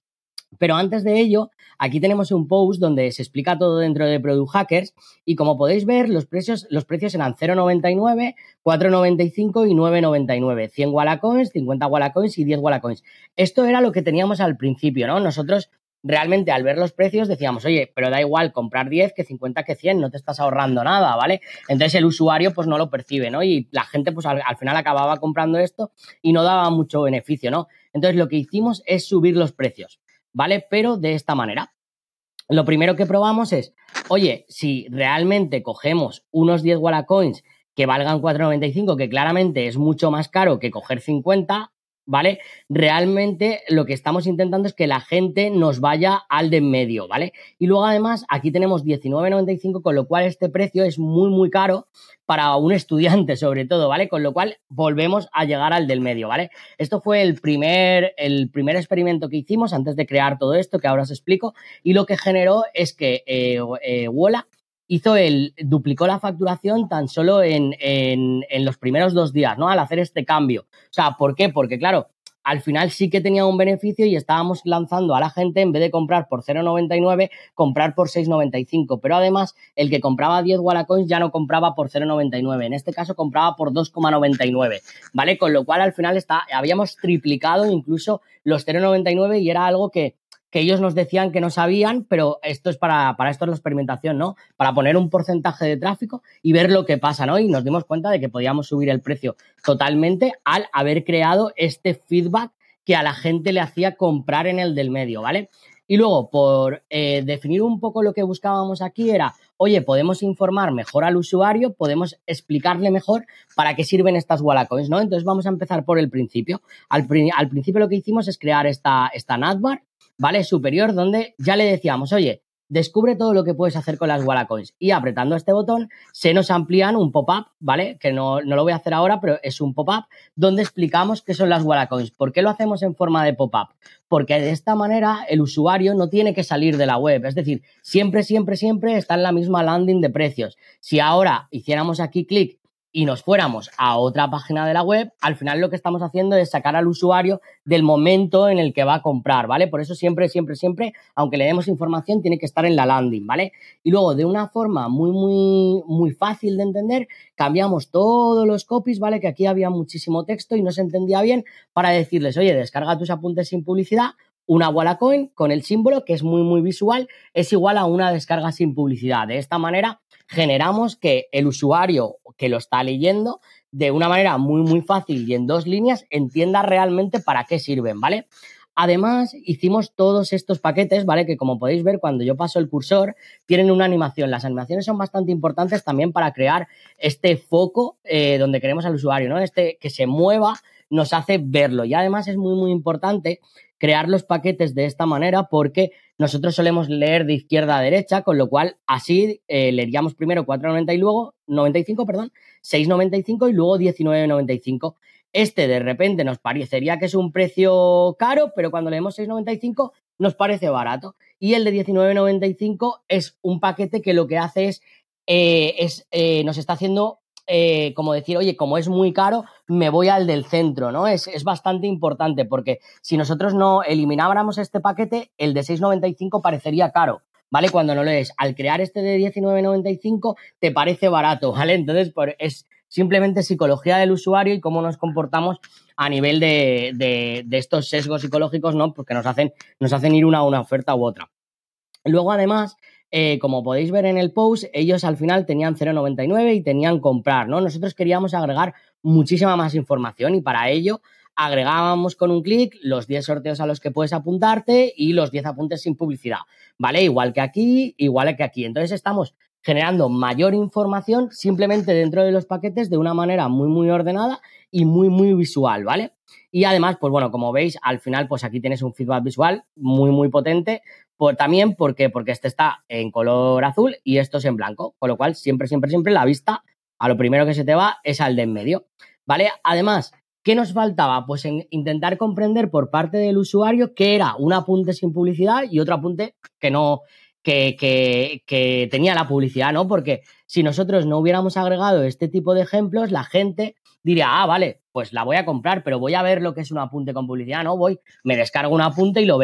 Pero antes de ello, aquí tenemos un post donde se explica todo dentro de Product Hackers y como podéis ver, los precios, los precios eran cero coma noventa y nueve, cuatro coma noventa y cinco y nueve coma noventa y nueve. cien Wallacoins, cincuenta Wallacoins y diez Wallacoins. Esto era lo que teníamos al principio, ¿no? Nosotros realmente al ver los precios decíamos, oye, pero da igual comprar diez que cincuenta que cien, no te estás ahorrando nada, ¿vale? Entonces el usuario pues no lo percibe, ¿no? Y la gente pues al, al final acababa comprando esto y no daba mucho beneficio, ¿no? Entonces lo que hicimos es subir los precios, ¿vale? Pero de esta manera. Lo primero que probamos es, oye, si realmente cogemos unos diez Wallacoins que valgan cuatro coma noventa y cinco, que claramente es mucho más caro que coger cincuenta, ¿vale? Realmente lo que estamos intentando es que la gente nos vaya al de en medio, ¿vale? Y luego además aquí tenemos diecinueve coma noventa y cinco, con lo cual este precio es muy muy caro para un estudiante sobre todo, ¿vale? Con lo cual volvemos a llegar al del medio, ¿vale? Esto fue el primer, el primer experimento que hicimos antes de crear todo esto que ahora os explico, y lo que generó es que eh, eh, Wola hizo el, duplicó la facturación tan solo en, en, en los primeros dos días, ¿no? Al hacer este cambio. O sea, ¿por qué? Porque, claro, al final sí que tenía un beneficio y estábamos lanzando a la gente, en vez de comprar por cero coma noventa y nueve, comprar por seis coma noventa y cinco. Pero además, el que compraba diez Wallacoins ya no compraba por cero coma noventa y nueve. En este caso, compraba por dos coma noventa y nueve, ¿vale? Con lo cual, al final, está, habíamos triplicado incluso los cero coma noventa y nueve y era algo que que ellos nos decían que no sabían, pero esto es para, para esto es la experimentación, ¿no? Para poner un porcentaje de tráfico y ver lo que pasa, ¿no? Y nos dimos cuenta de que podíamos subir el precio totalmente al haber creado este feedback que a la gente le hacía comprar en el del medio, ¿vale? Y luego, por eh, definir un poco lo que buscábamos aquí era, oye, podemos informar mejor al usuario, podemos explicarle mejor para qué sirven estas Wallacoins, ¿no? Entonces vamos a empezar por el principio. Al, al principio lo que hicimos es crear esta, esta navbar, ¿vale? Superior, donde ya le decíamos, oye, descubre todo lo que puedes hacer con las Wallacoins. Y apretando este botón se nos amplían un pop-up, ¿vale? Que no, no lo voy a hacer ahora, pero es un pop-up donde explicamos qué son las Wallacoins. ¿Por qué lo hacemos en forma de pop-up? Porque de esta manera el usuario no tiene que salir de la web. Es decir, siempre, siempre, siempre está en la misma landing de precios. Si ahora hiciéramos aquí clic y nos fuéramos a otra página de la web, al final lo que estamos haciendo es sacar al usuario del momento en el que va a comprar, ¿vale? Por eso siempre, siempre, siempre, aunque le demos información, tiene que estar en la landing, ¿vale? Y luego, de una forma muy, muy, muy fácil de entender, cambiamos todos los copies, ¿vale? Que aquí había muchísimo texto y no se entendía bien, para decirles, oye, descarga tus apuntes sin publicidad. Una Wallacoin con el símbolo, que es muy, muy visual, es igual a una descarga sin publicidad. De esta manera generamos que el usuario que lo está leyendo, de una manera muy, muy fácil y en dos líneas, entienda realmente para qué sirven, ¿vale? Además, hicimos todos estos paquetes, ¿vale? Que como podéis ver, cuando yo paso el cursor, tienen una animación. Las animaciones son bastante importantes también para crear este foco eh, donde queremos al usuario, ¿no? Este que se mueva nos hace verlo. Y además es muy, muy importante crear los paquetes de esta manera porque nosotros solemos leer de izquierda a derecha, con lo cual así eh, leeríamos primero cuatro coma noventa y luego noventa y cinco, perdón, seis coma noventa y cinco y luego diecinueve coma noventa y cinco. Este de repente nos parecería que es un precio caro, pero cuando leemos seis coma noventa y cinco nos parece barato. Y el de diecinueve coma noventa y cinco es un paquete que lo que hace es, eh, es eh, nos está haciendo Eh, como decir, oye, como es muy caro, me voy al del centro, ¿no? Es, es bastante importante porque si nosotros no elimináramos este paquete, el de seis coma noventa y cinco parecería caro, ¿vale? Cuando no lo es. Al crear este de diecinueve coma noventa y cinco te parece barato, ¿vale? Entonces, por, es simplemente psicología del usuario y cómo nos comportamos a nivel de, de, de estos sesgos psicológicos, ¿no? Porque nos hacen, nos hacen ir una a una oferta u otra. Luego, además, Eh, como podéis ver en el post, ellos al final tenían cero coma noventa y nueve y tenían comprar, ¿no? Nosotros queríamos agregar muchísima más información y para ello agregábamos con un clic los diez sorteos a los que puedes apuntarte y los diez apuntes sin publicidad, ¿vale? Igual que aquí, igual que aquí. Entonces estamos generando mayor información simplemente dentro de los paquetes de una manera muy, muy ordenada y muy, muy visual, ¿vale? Y además, pues bueno, como veis, al final, pues aquí tienes un feedback visual muy, muy potente. Por, también porque, porque este está en color azul y esto es en blanco, con lo cual siempre, siempre, siempre la vista a lo primero que se te va es al de en medio, ¿vale? Además, ¿qué nos faltaba? Pues en intentar comprender por parte del usuario qué era un apunte sin publicidad y otro apunte que no, que, que, que tenía la publicidad, ¿no? Porque si nosotros no hubiéramos agregado este tipo de ejemplos, la gente diría, ah, vale, pues la voy a comprar, pero voy a ver lo que es un apunte con publicidad, ¿no? Voy, me descargo un apunte y lo veo.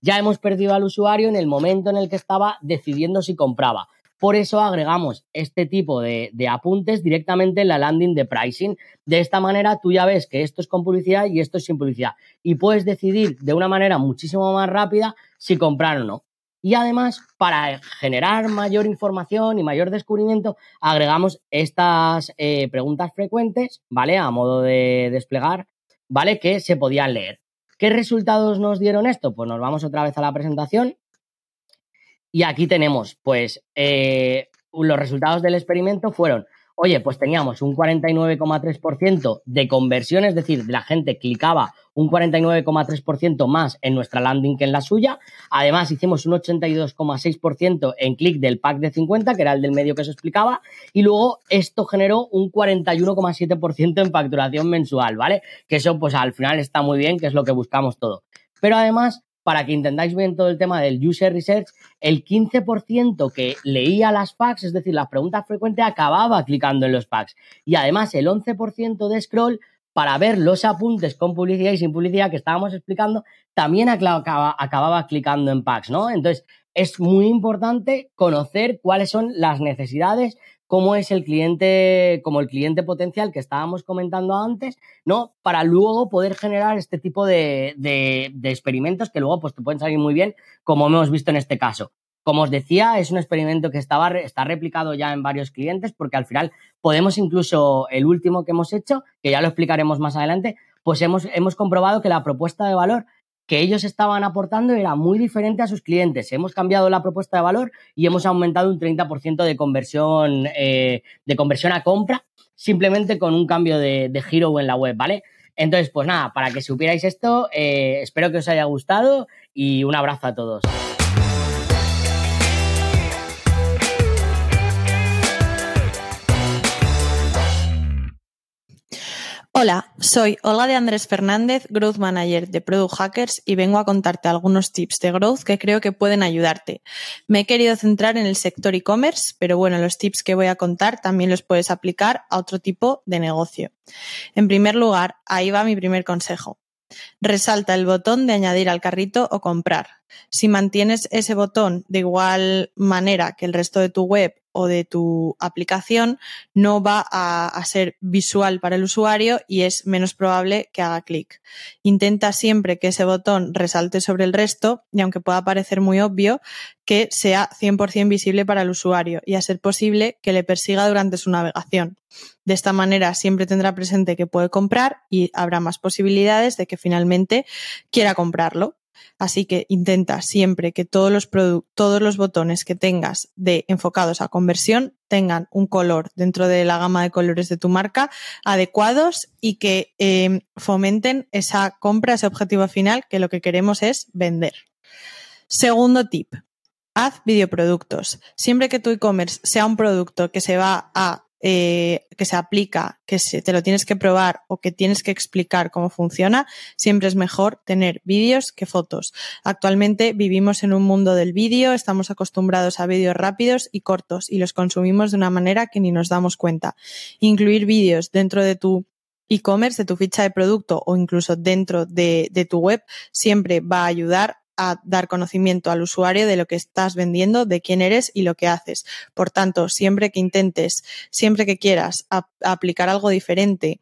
ya hemos perdido al usuario en el momento en el que estaba decidiendo si compraba. Por eso agregamos este tipo de, de apuntes directamente en la landing de pricing. De esta manera tú ya ves que esto es con publicidad y esto es sin publicidad. Y puedes decidir de una manera muchísimo más rápida si comprar o no. Y además, para generar mayor información y mayor descubrimiento, agregamos estas eh, preguntas frecuentes, ¿vale? A modo de desplegar, ¿vale? Que se podían leer. ¿Qué resultados nos dieron esto? Pues nos vamos otra vez a la presentación. Y aquí tenemos, pues, eh, los resultados del experimento fueron, oye, pues teníamos un cuarenta y nueve coma tres por ciento de conversión, es decir, la gente clicaba un cuarenta y nueve coma tres por ciento más en nuestra landing que en la suya. Además, hicimos un ochenta y dos coma seis por ciento en clic del pack de cincuenta, que era el del medio que os explicaba, y luego esto generó un cuarenta y uno coma siete por ciento en facturación mensual, ¿vale? Que eso, pues, al final está muy bien, que es lo que buscamos todo. Pero además, para que entendáis bien todo el tema del user research, el quince por ciento que leía las packs, es decir, las preguntas frecuentes, acababa clicando en los packs. Y además el once por ciento de scroll para ver los apuntes con publicidad y sin publicidad que estábamos explicando, también acaba, acababa clicando en packs, ¿no? Entonces, es muy importante conocer cuáles son las necesidades, cómo es el cliente, como el cliente potencial que estábamos comentando antes, ¿no? Para luego poder generar este tipo de, de, de experimentos que luego pues te pueden salir muy bien, como hemos visto en este caso. Como os decía, es un experimento que estaba, está replicado ya en varios clientes, porque al final podemos incluso, el último que hemos hecho, que ya lo explicaremos más adelante, pues hemos, hemos comprobado que la propuesta de valor que ellos estaban aportando era muy diferente a sus clientes. Hemos cambiado la propuesta de valor y hemos aumentado un treinta por ciento de conversión, eh, de conversión a compra, simplemente con un cambio de, de giro en la web, ¿vale? Entonces, pues nada, para que supierais esto, eh, espero que os haya gustado y un abrazo a todos. Hola, soy Olga de Andrés Fernández, Growth Manager de Product Hackers, y vengo a contarte algunos tips de growth que creo que pueden ayudarte. Me he querido centrar en el sector e-commerce, pero bueno, los tips que voy a contar también los puedes aplicar a otro tipo de negocio. En primer lugar, ahí va mi primer consejo. Resalta el botón de añadir al carrito o comprar. Si mantienes ese botón de igual manera que el resto de tu web o de tu aplicación, no va a, a ser visual para el usuario y es menos probable que haga clic. Intenta siempre que ese botón resalte sobre el resto y, aunque pueda parecer muy obvio, que sea cien por ciento visible para el usuario y, a ser posible, que le persiga durante su navegación. De esta manera siempre tendrá presente que puede comprar y habrá más posibilidades de que finalmente quiera comprarlo. Así que intenta siempre que todos los, produ- todos los botones que tengas de enfocados a conversión tengan un color dentro de la gama de colores de tu marca adecuados y que eh, fomenten esa compra, ese objetivo final, que lo que queremos es vender. Segundo tip. Haz videoproductos. Siempre que tu e-commerce sea un producto que se va a Eh, que se aplica, que se, te lo tienes que probar o que tienes que explicar cómo funciona, siempre es mejor tener vídeos que fotos. Actualmente vivimos en un mundo del vídeo, estamos acostumbrados a vídeos rápidos y cortos y los consumimos de una manera que ni nos damos cuenta. Incluir vídeos dentro de tu e-commerce, de tu ficha de producto o incluso dentro de, de tu web siempre va a ayudar a dar conocimiento al usuario de lo que estás vendiendo, de quién eres y lo que haces. Por tanto, siempre que intentes, siempre que quieras a, a aplicar algo diferente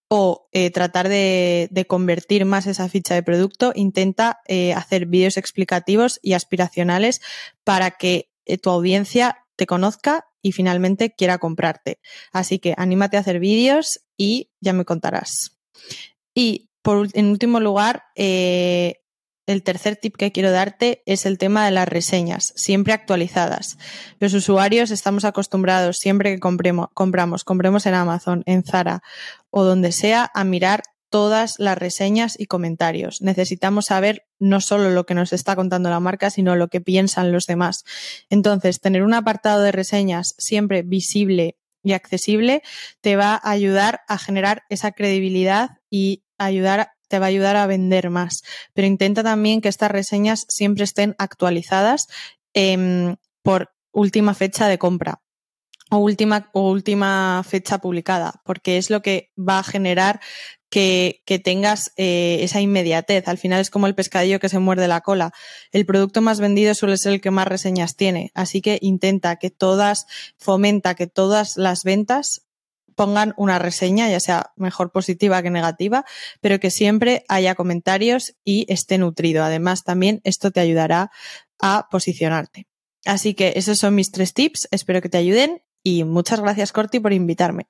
o eh, tratar de, de convertir más esa ficha de producto, intenta eh, hacer vídeos explicativos y aspiracionales para que eh, tu audiencia te conozca y finalmente quiera comprarte. Así que anímate a hacer vídeos y ya me contarás. Y por, en último lugar, eh, el tercer tip que quiero darte es el tema de las reseñas, siempre actualizadas. Los usuarios estamos acostumbrados, siempre que compremos, compramos, compremos en Amazon, en Zara o donde sea, a mirar todas las reseñas y comentarios. Necesitamos saber no solo lo que nos está contando la marca, sino lo que piensan los demás. Entonces, tener un apartado de reseñas siempre visible y accesible te va a ayudar a generar esa credibilidad y ayudar a te va a ayudar a vender más, pero intenta también que estas reseñas siempre estén actualizadas eh, por última fecha de compra o última, o última fecha publicada, porque es lo que va a generar que, que tengas eh, esa inmediatez. Al final es como el pescadillo que se muerde la cola. El producto más vendido suele ser el que más reseñas tiene. Así que intenta que todas, fomenta que todas las ventas pongan una reseña, ya sea mejor positiva que negativa, pero que siempre haya comentarios y esté nutrido. Además, también esto te ayudará a posicionarte. Así que esos son mis tres tips. Espero que te ayuden y muchas gracias, Corti, por invitarme.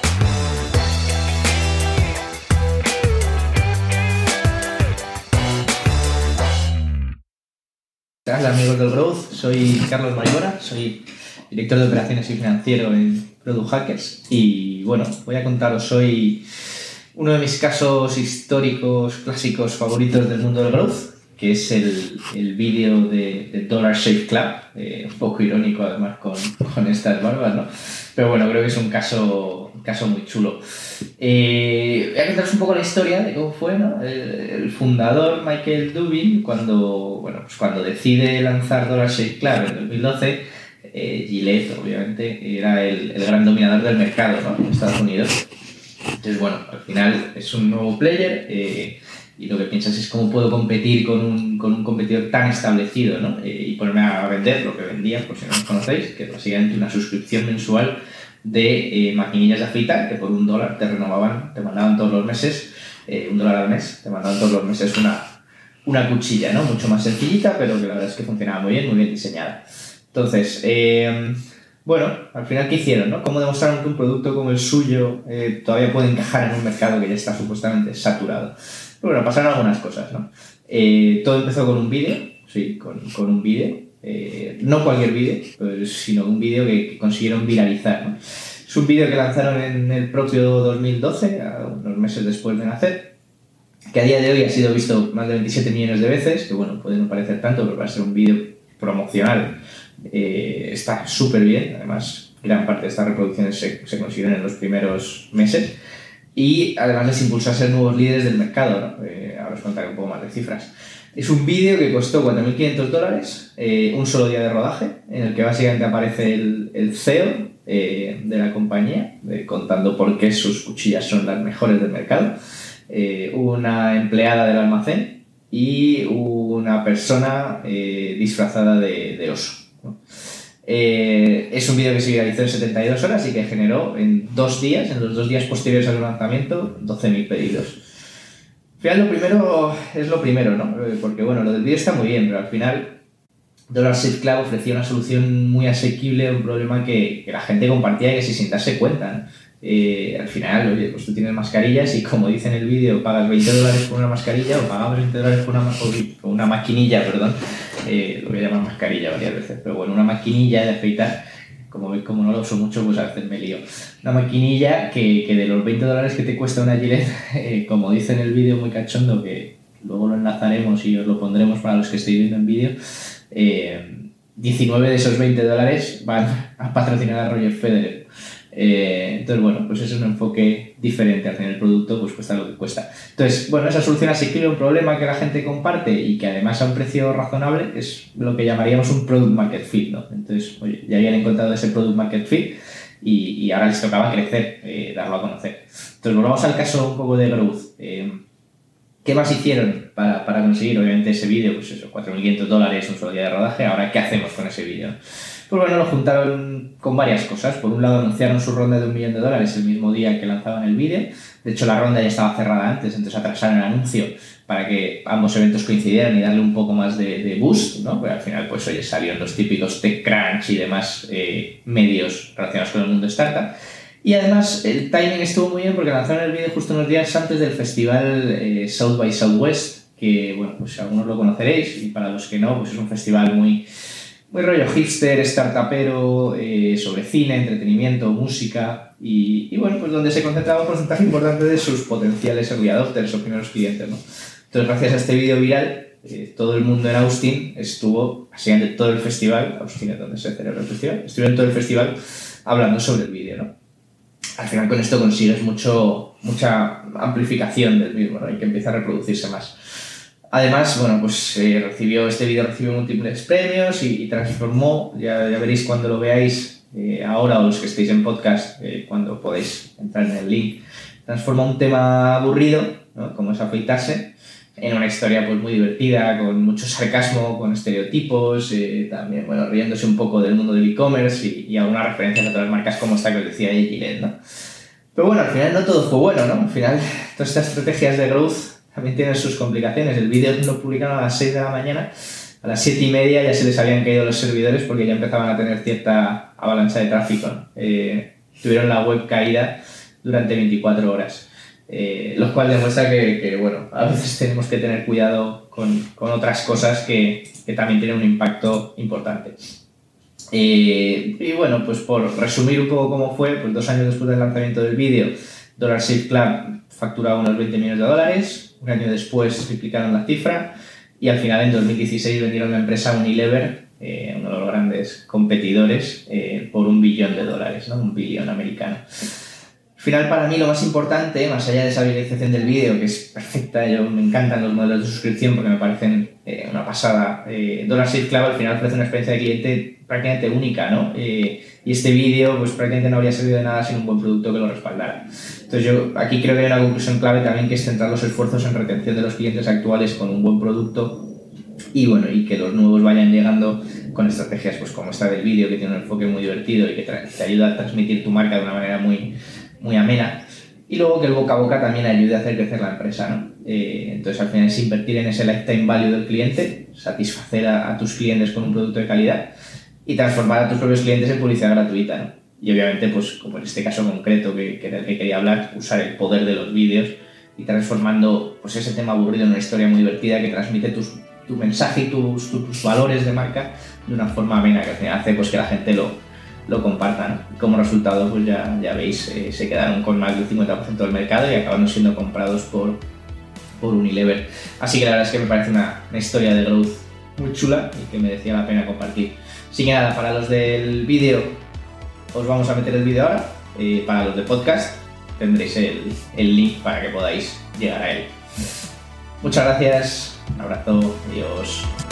Hola amigos del Growth, soy Carlos Maybora, soy director de operaciones y financiero en Product Hackers y bueno, voy a contaros hoy uno de mis casos históricos clásicos favoritos del mundo del Growth, que es el, el vídeo de, de Dollar Shave Club, eh, un poco irónico además con, con estas barbas, ¿no? Pero bueno, creo que es un caso, un caso muy chulo. Eh, voy a contaros un poco la historia de cómo fue, ¿no? El, el fundador Michael Dubin, cuando, bueno, pues cuando decide lanzar Dollar Shave Club en dos mil doce, eh, Gillette obviamente era el, el gran dominador del mercado, ¿no? En Estados Unidos. Entonces bueno, al final es un nuevo player, eh, y lo que piensas es cómo puedo competir con un, con un competidor tan establecido, ¿no? Eh, y ponerme a vender lo que vendía, por si no os conocéis, que es básicamente una suscripción mensual de eh, maquinillas de afeitar que por un dólar te renovaban, te mandaban todos los meses, eh, un dólar al mes, te mandaban todos los meses una, una cuchilla, ¿no? Mucho más sencillita, pero que la verdad es que funcionaba muy bien, muy bien diseñada. Entonces, eh, bueno, al final, ¿qué hicieron, no? ¿Cómo demostraron que un producto como el suyo eh, todavía puede encajar en un mercado que ya está supuestamente saturado? Pero bueno, pasaron algunas cosas, ¿no? Eh, todo empezó con un vídeo, sí, con, con un vídeo, eh, no cualquier vídeo, pues, sino un vídeo que, que consiguieron viralizar, ¿no? Es un vídeo que lanzaron en el propio dos mil doce, unos meses después de nacer, que a día de hoy ha sido visto más de veintisiete millones de veces, que bueno, puede no parecer tanto, pero para ser un vídeo promocional eh, está súper bien. Además, gran parte de estas reproducciones se, se consiguieron en los primeros meses. Y además les impulsó a ser nuevos líderes del mercado, ¿no? Eh, ahora os contaré un poco más de cifras. Es un vídeo que costó cuatro mil quinientos dólares, eh, un solo día de rodaje, en el que básicamente aparece el, el C E O eh, de la compañía, eh, contando por qué sus cuchillas son las mejores del mercado, eh, una empleada del almacén y una persona eh, disfrazada de, de oso, ¿no? Eh, es un vídeo que se viralizó en setenta y dos horas y que generó en dos días, en los dos días posteriores al lanzamiento, doce mil pedidos. Al final lo primero es lo primero, ¿no? Porque bueno, lo del vídeo está muy bien, pero al final Dollar Shave Club ofrecía una solución muy asequible a un problema que, que la gente compartía y que sin darse cuenta, ¿no? Eh, al final, oye, pues tú tienes mascarillas y como dice en el vídeo, pagas veinte dólares por una mascarilla o pagamos veinte dólares por una, por una maquinilla, perdón, eh, lo voy a llamar mascarilla varias veces, pero bueno, una maquinilla de afeitar, como veis, como no lo uso mucho, pues a veces me lío. Una maquinilla que, que de los veinte dólares que te cuesta una Gillette, eh, como dice en el vídeo muy cachondo, que luego lo enlazaremos y os lo pondremos para los que estéis viendo en vídeo, eh, diecinueve de esos veinte dólares van a patrocinar a Roger Federer. Eh, entonces, bueno, pues es un enfoque diferente. Al final el producto pues cuesta lo que cuesta. Entonces, bueno, esa solución asequible a un problema que la gente comparte y que además a un precio razonable es lo que llamaríamos un product market fit, ¿no? Entonces, oye, ya habían encontrado ese product market fit y, y ahora les tocaba crecer, eh, darlo a conocer. Entonces, volvamos al caso un poco de Growth. Eh, ¿Qué más hicieron para, para conseguir, obviamente, ese vídeo? Pues eso, cuatro mil quinientos dólares, un solo día de rodaje. Ahora, ¿qué hacemos con ese vídeo? Pues bueno, lo juntaron con varias cosas. Por un lado, anunciaron su ronda de un millón de dólares el mismo día que lanzaban el vídeo. De hecho, la ronda ya estaba cerrada antes, entonces atrasaron el anuncio para que ambos eventos coincidieran y darle un poco más de, de boost, ¿no? Pero al final, pues oye, salieron los típicos TechCrunch y demás eh, medios relacionados con el mundo startup. Y además, el timing estuvo muy bien porque lanzaron el vídeo justo unos días antes del festival eh, South by Southwest, que, bueno, pues algunos lo conoceréis y para los que no, pues es un festival muy... muy rollo hipster, startupero, eh, sobre cine, entretenimiento, música y, y bueno, pues donde se concentraba un porcentaje importante de sus potenciales early adopters o primeros clientes, ¿no? Entonces, gracias a este vídeo viral, eh, todo el mundo en Austin estuvo, básicamente todo el festival, Austin es donde se celebra el festival, estuvieron todo el festival hablando sobre el vídeo, ¿no? Al final con esto consigues mucho, mucha amplificación del mismo, ¿no? Y que empieza a reproducirse más. Además, bueno, pues eh, recibió, este vídeo recibió múltiples premios y, y transformó, ya, ya veréis cuando lo veáis eh, ahora o los que estéis en podcast, eh, cuando podéis entrar en el link, transforma un tema aburrido, ¿no?, como es afeitarse, en una historia pues muy divertida, con mucho sarcasmo, con estereotipos, eh, también, bueno, riéndose un poco del mundo del e-commerce y, y algunas referencias a otras marcas como esta que os decía de Gillette, ¿no? Pero bueno, al final no todo fue bueno, ¿no? Al final todas estas estrategias de growth también tienen sus complicaciones. El vídeo lo publicaron a las seis de la mañana, a las siete y media ya se les habían caído los servidores porque ya empezaban a tener cierta avalancha de tráfico, ¿no? Eh, tuvieron la web caída durante veinticuatro horas. Eh, lo cual demuestra que, que, bueno, a veces tenemos que tener cuidado con, con otras cosas que, que también tienen un impacto importante. Eh, y bueno, pues por resumir un poco cómo fue, pues dos años después del lanzamiento del vídeo, Dollar Shave Club facturaba unos veinte millones de dólares, un año después triplicaron la cifra y al final en dos mil dieciséis vendieron la empresa Unilever, eh, uno de los grandes competidores, eh, por un billón de dólares, ¿no? Un billón americano. Al final, para mí, lo más importante, más allá de esa visualización del vídeo, que es perfecta, yo me encantan los modelos de suscripción porque me parecen eh, una pasada. Eh, Dollar Shave Club al final ofrece una experiencia de cliente prácticamente única, ¿no? Eh, y este vídeo, pues prácticamente no habría servido de nada sin un buen producto que lo respaldara. Entonces, yo aquí creo que hay una conclusión clave también, que es centrar los esfuerzos en retención de los clientes actuales con un buen producto y, bueno, y que los nuevos vayan llegando con estrategias pues como esta del vídeo, que tiene un enfoque muy divertido y que te ayuda a transmitir tu marca de una manera muy muy amena, y luego que el boca a boca también ayude a hacer crecer la empresa, ¿no? Eh, entonces al final es invertir en ese lifetime value del cliente, satisfacer a, a tus clientes con un producto de calidad y transformar a tus propios clientes en publicidad gratuita, ¿no? Y obviamente, pues como en este caso concreto que, que del que quería hablar, usar el poder de los vídeos y transformando pues ese tema aburrido en una historia muy divertida que transmite tus, tu mensaje y tus, tus, tus valores de marca de una forma amena, que al final hace pues que la gente lo lo compartan. Como resultado, pues ya, ya veis, eh, se quedaron con más del cincuenta por ciento del mercado y acabaron siendo comprados por, por Unilever. Así que la verdad es que me parece una, una historia de growth muy chula y que merecía la pena compartir. Así que nada, para los del vídeo os vamos a meter el vídeo ahora. Eh, para los de podcast tendréis el, el link para que podáis llegar a él. Muchas gracias, un abrazo, adiós.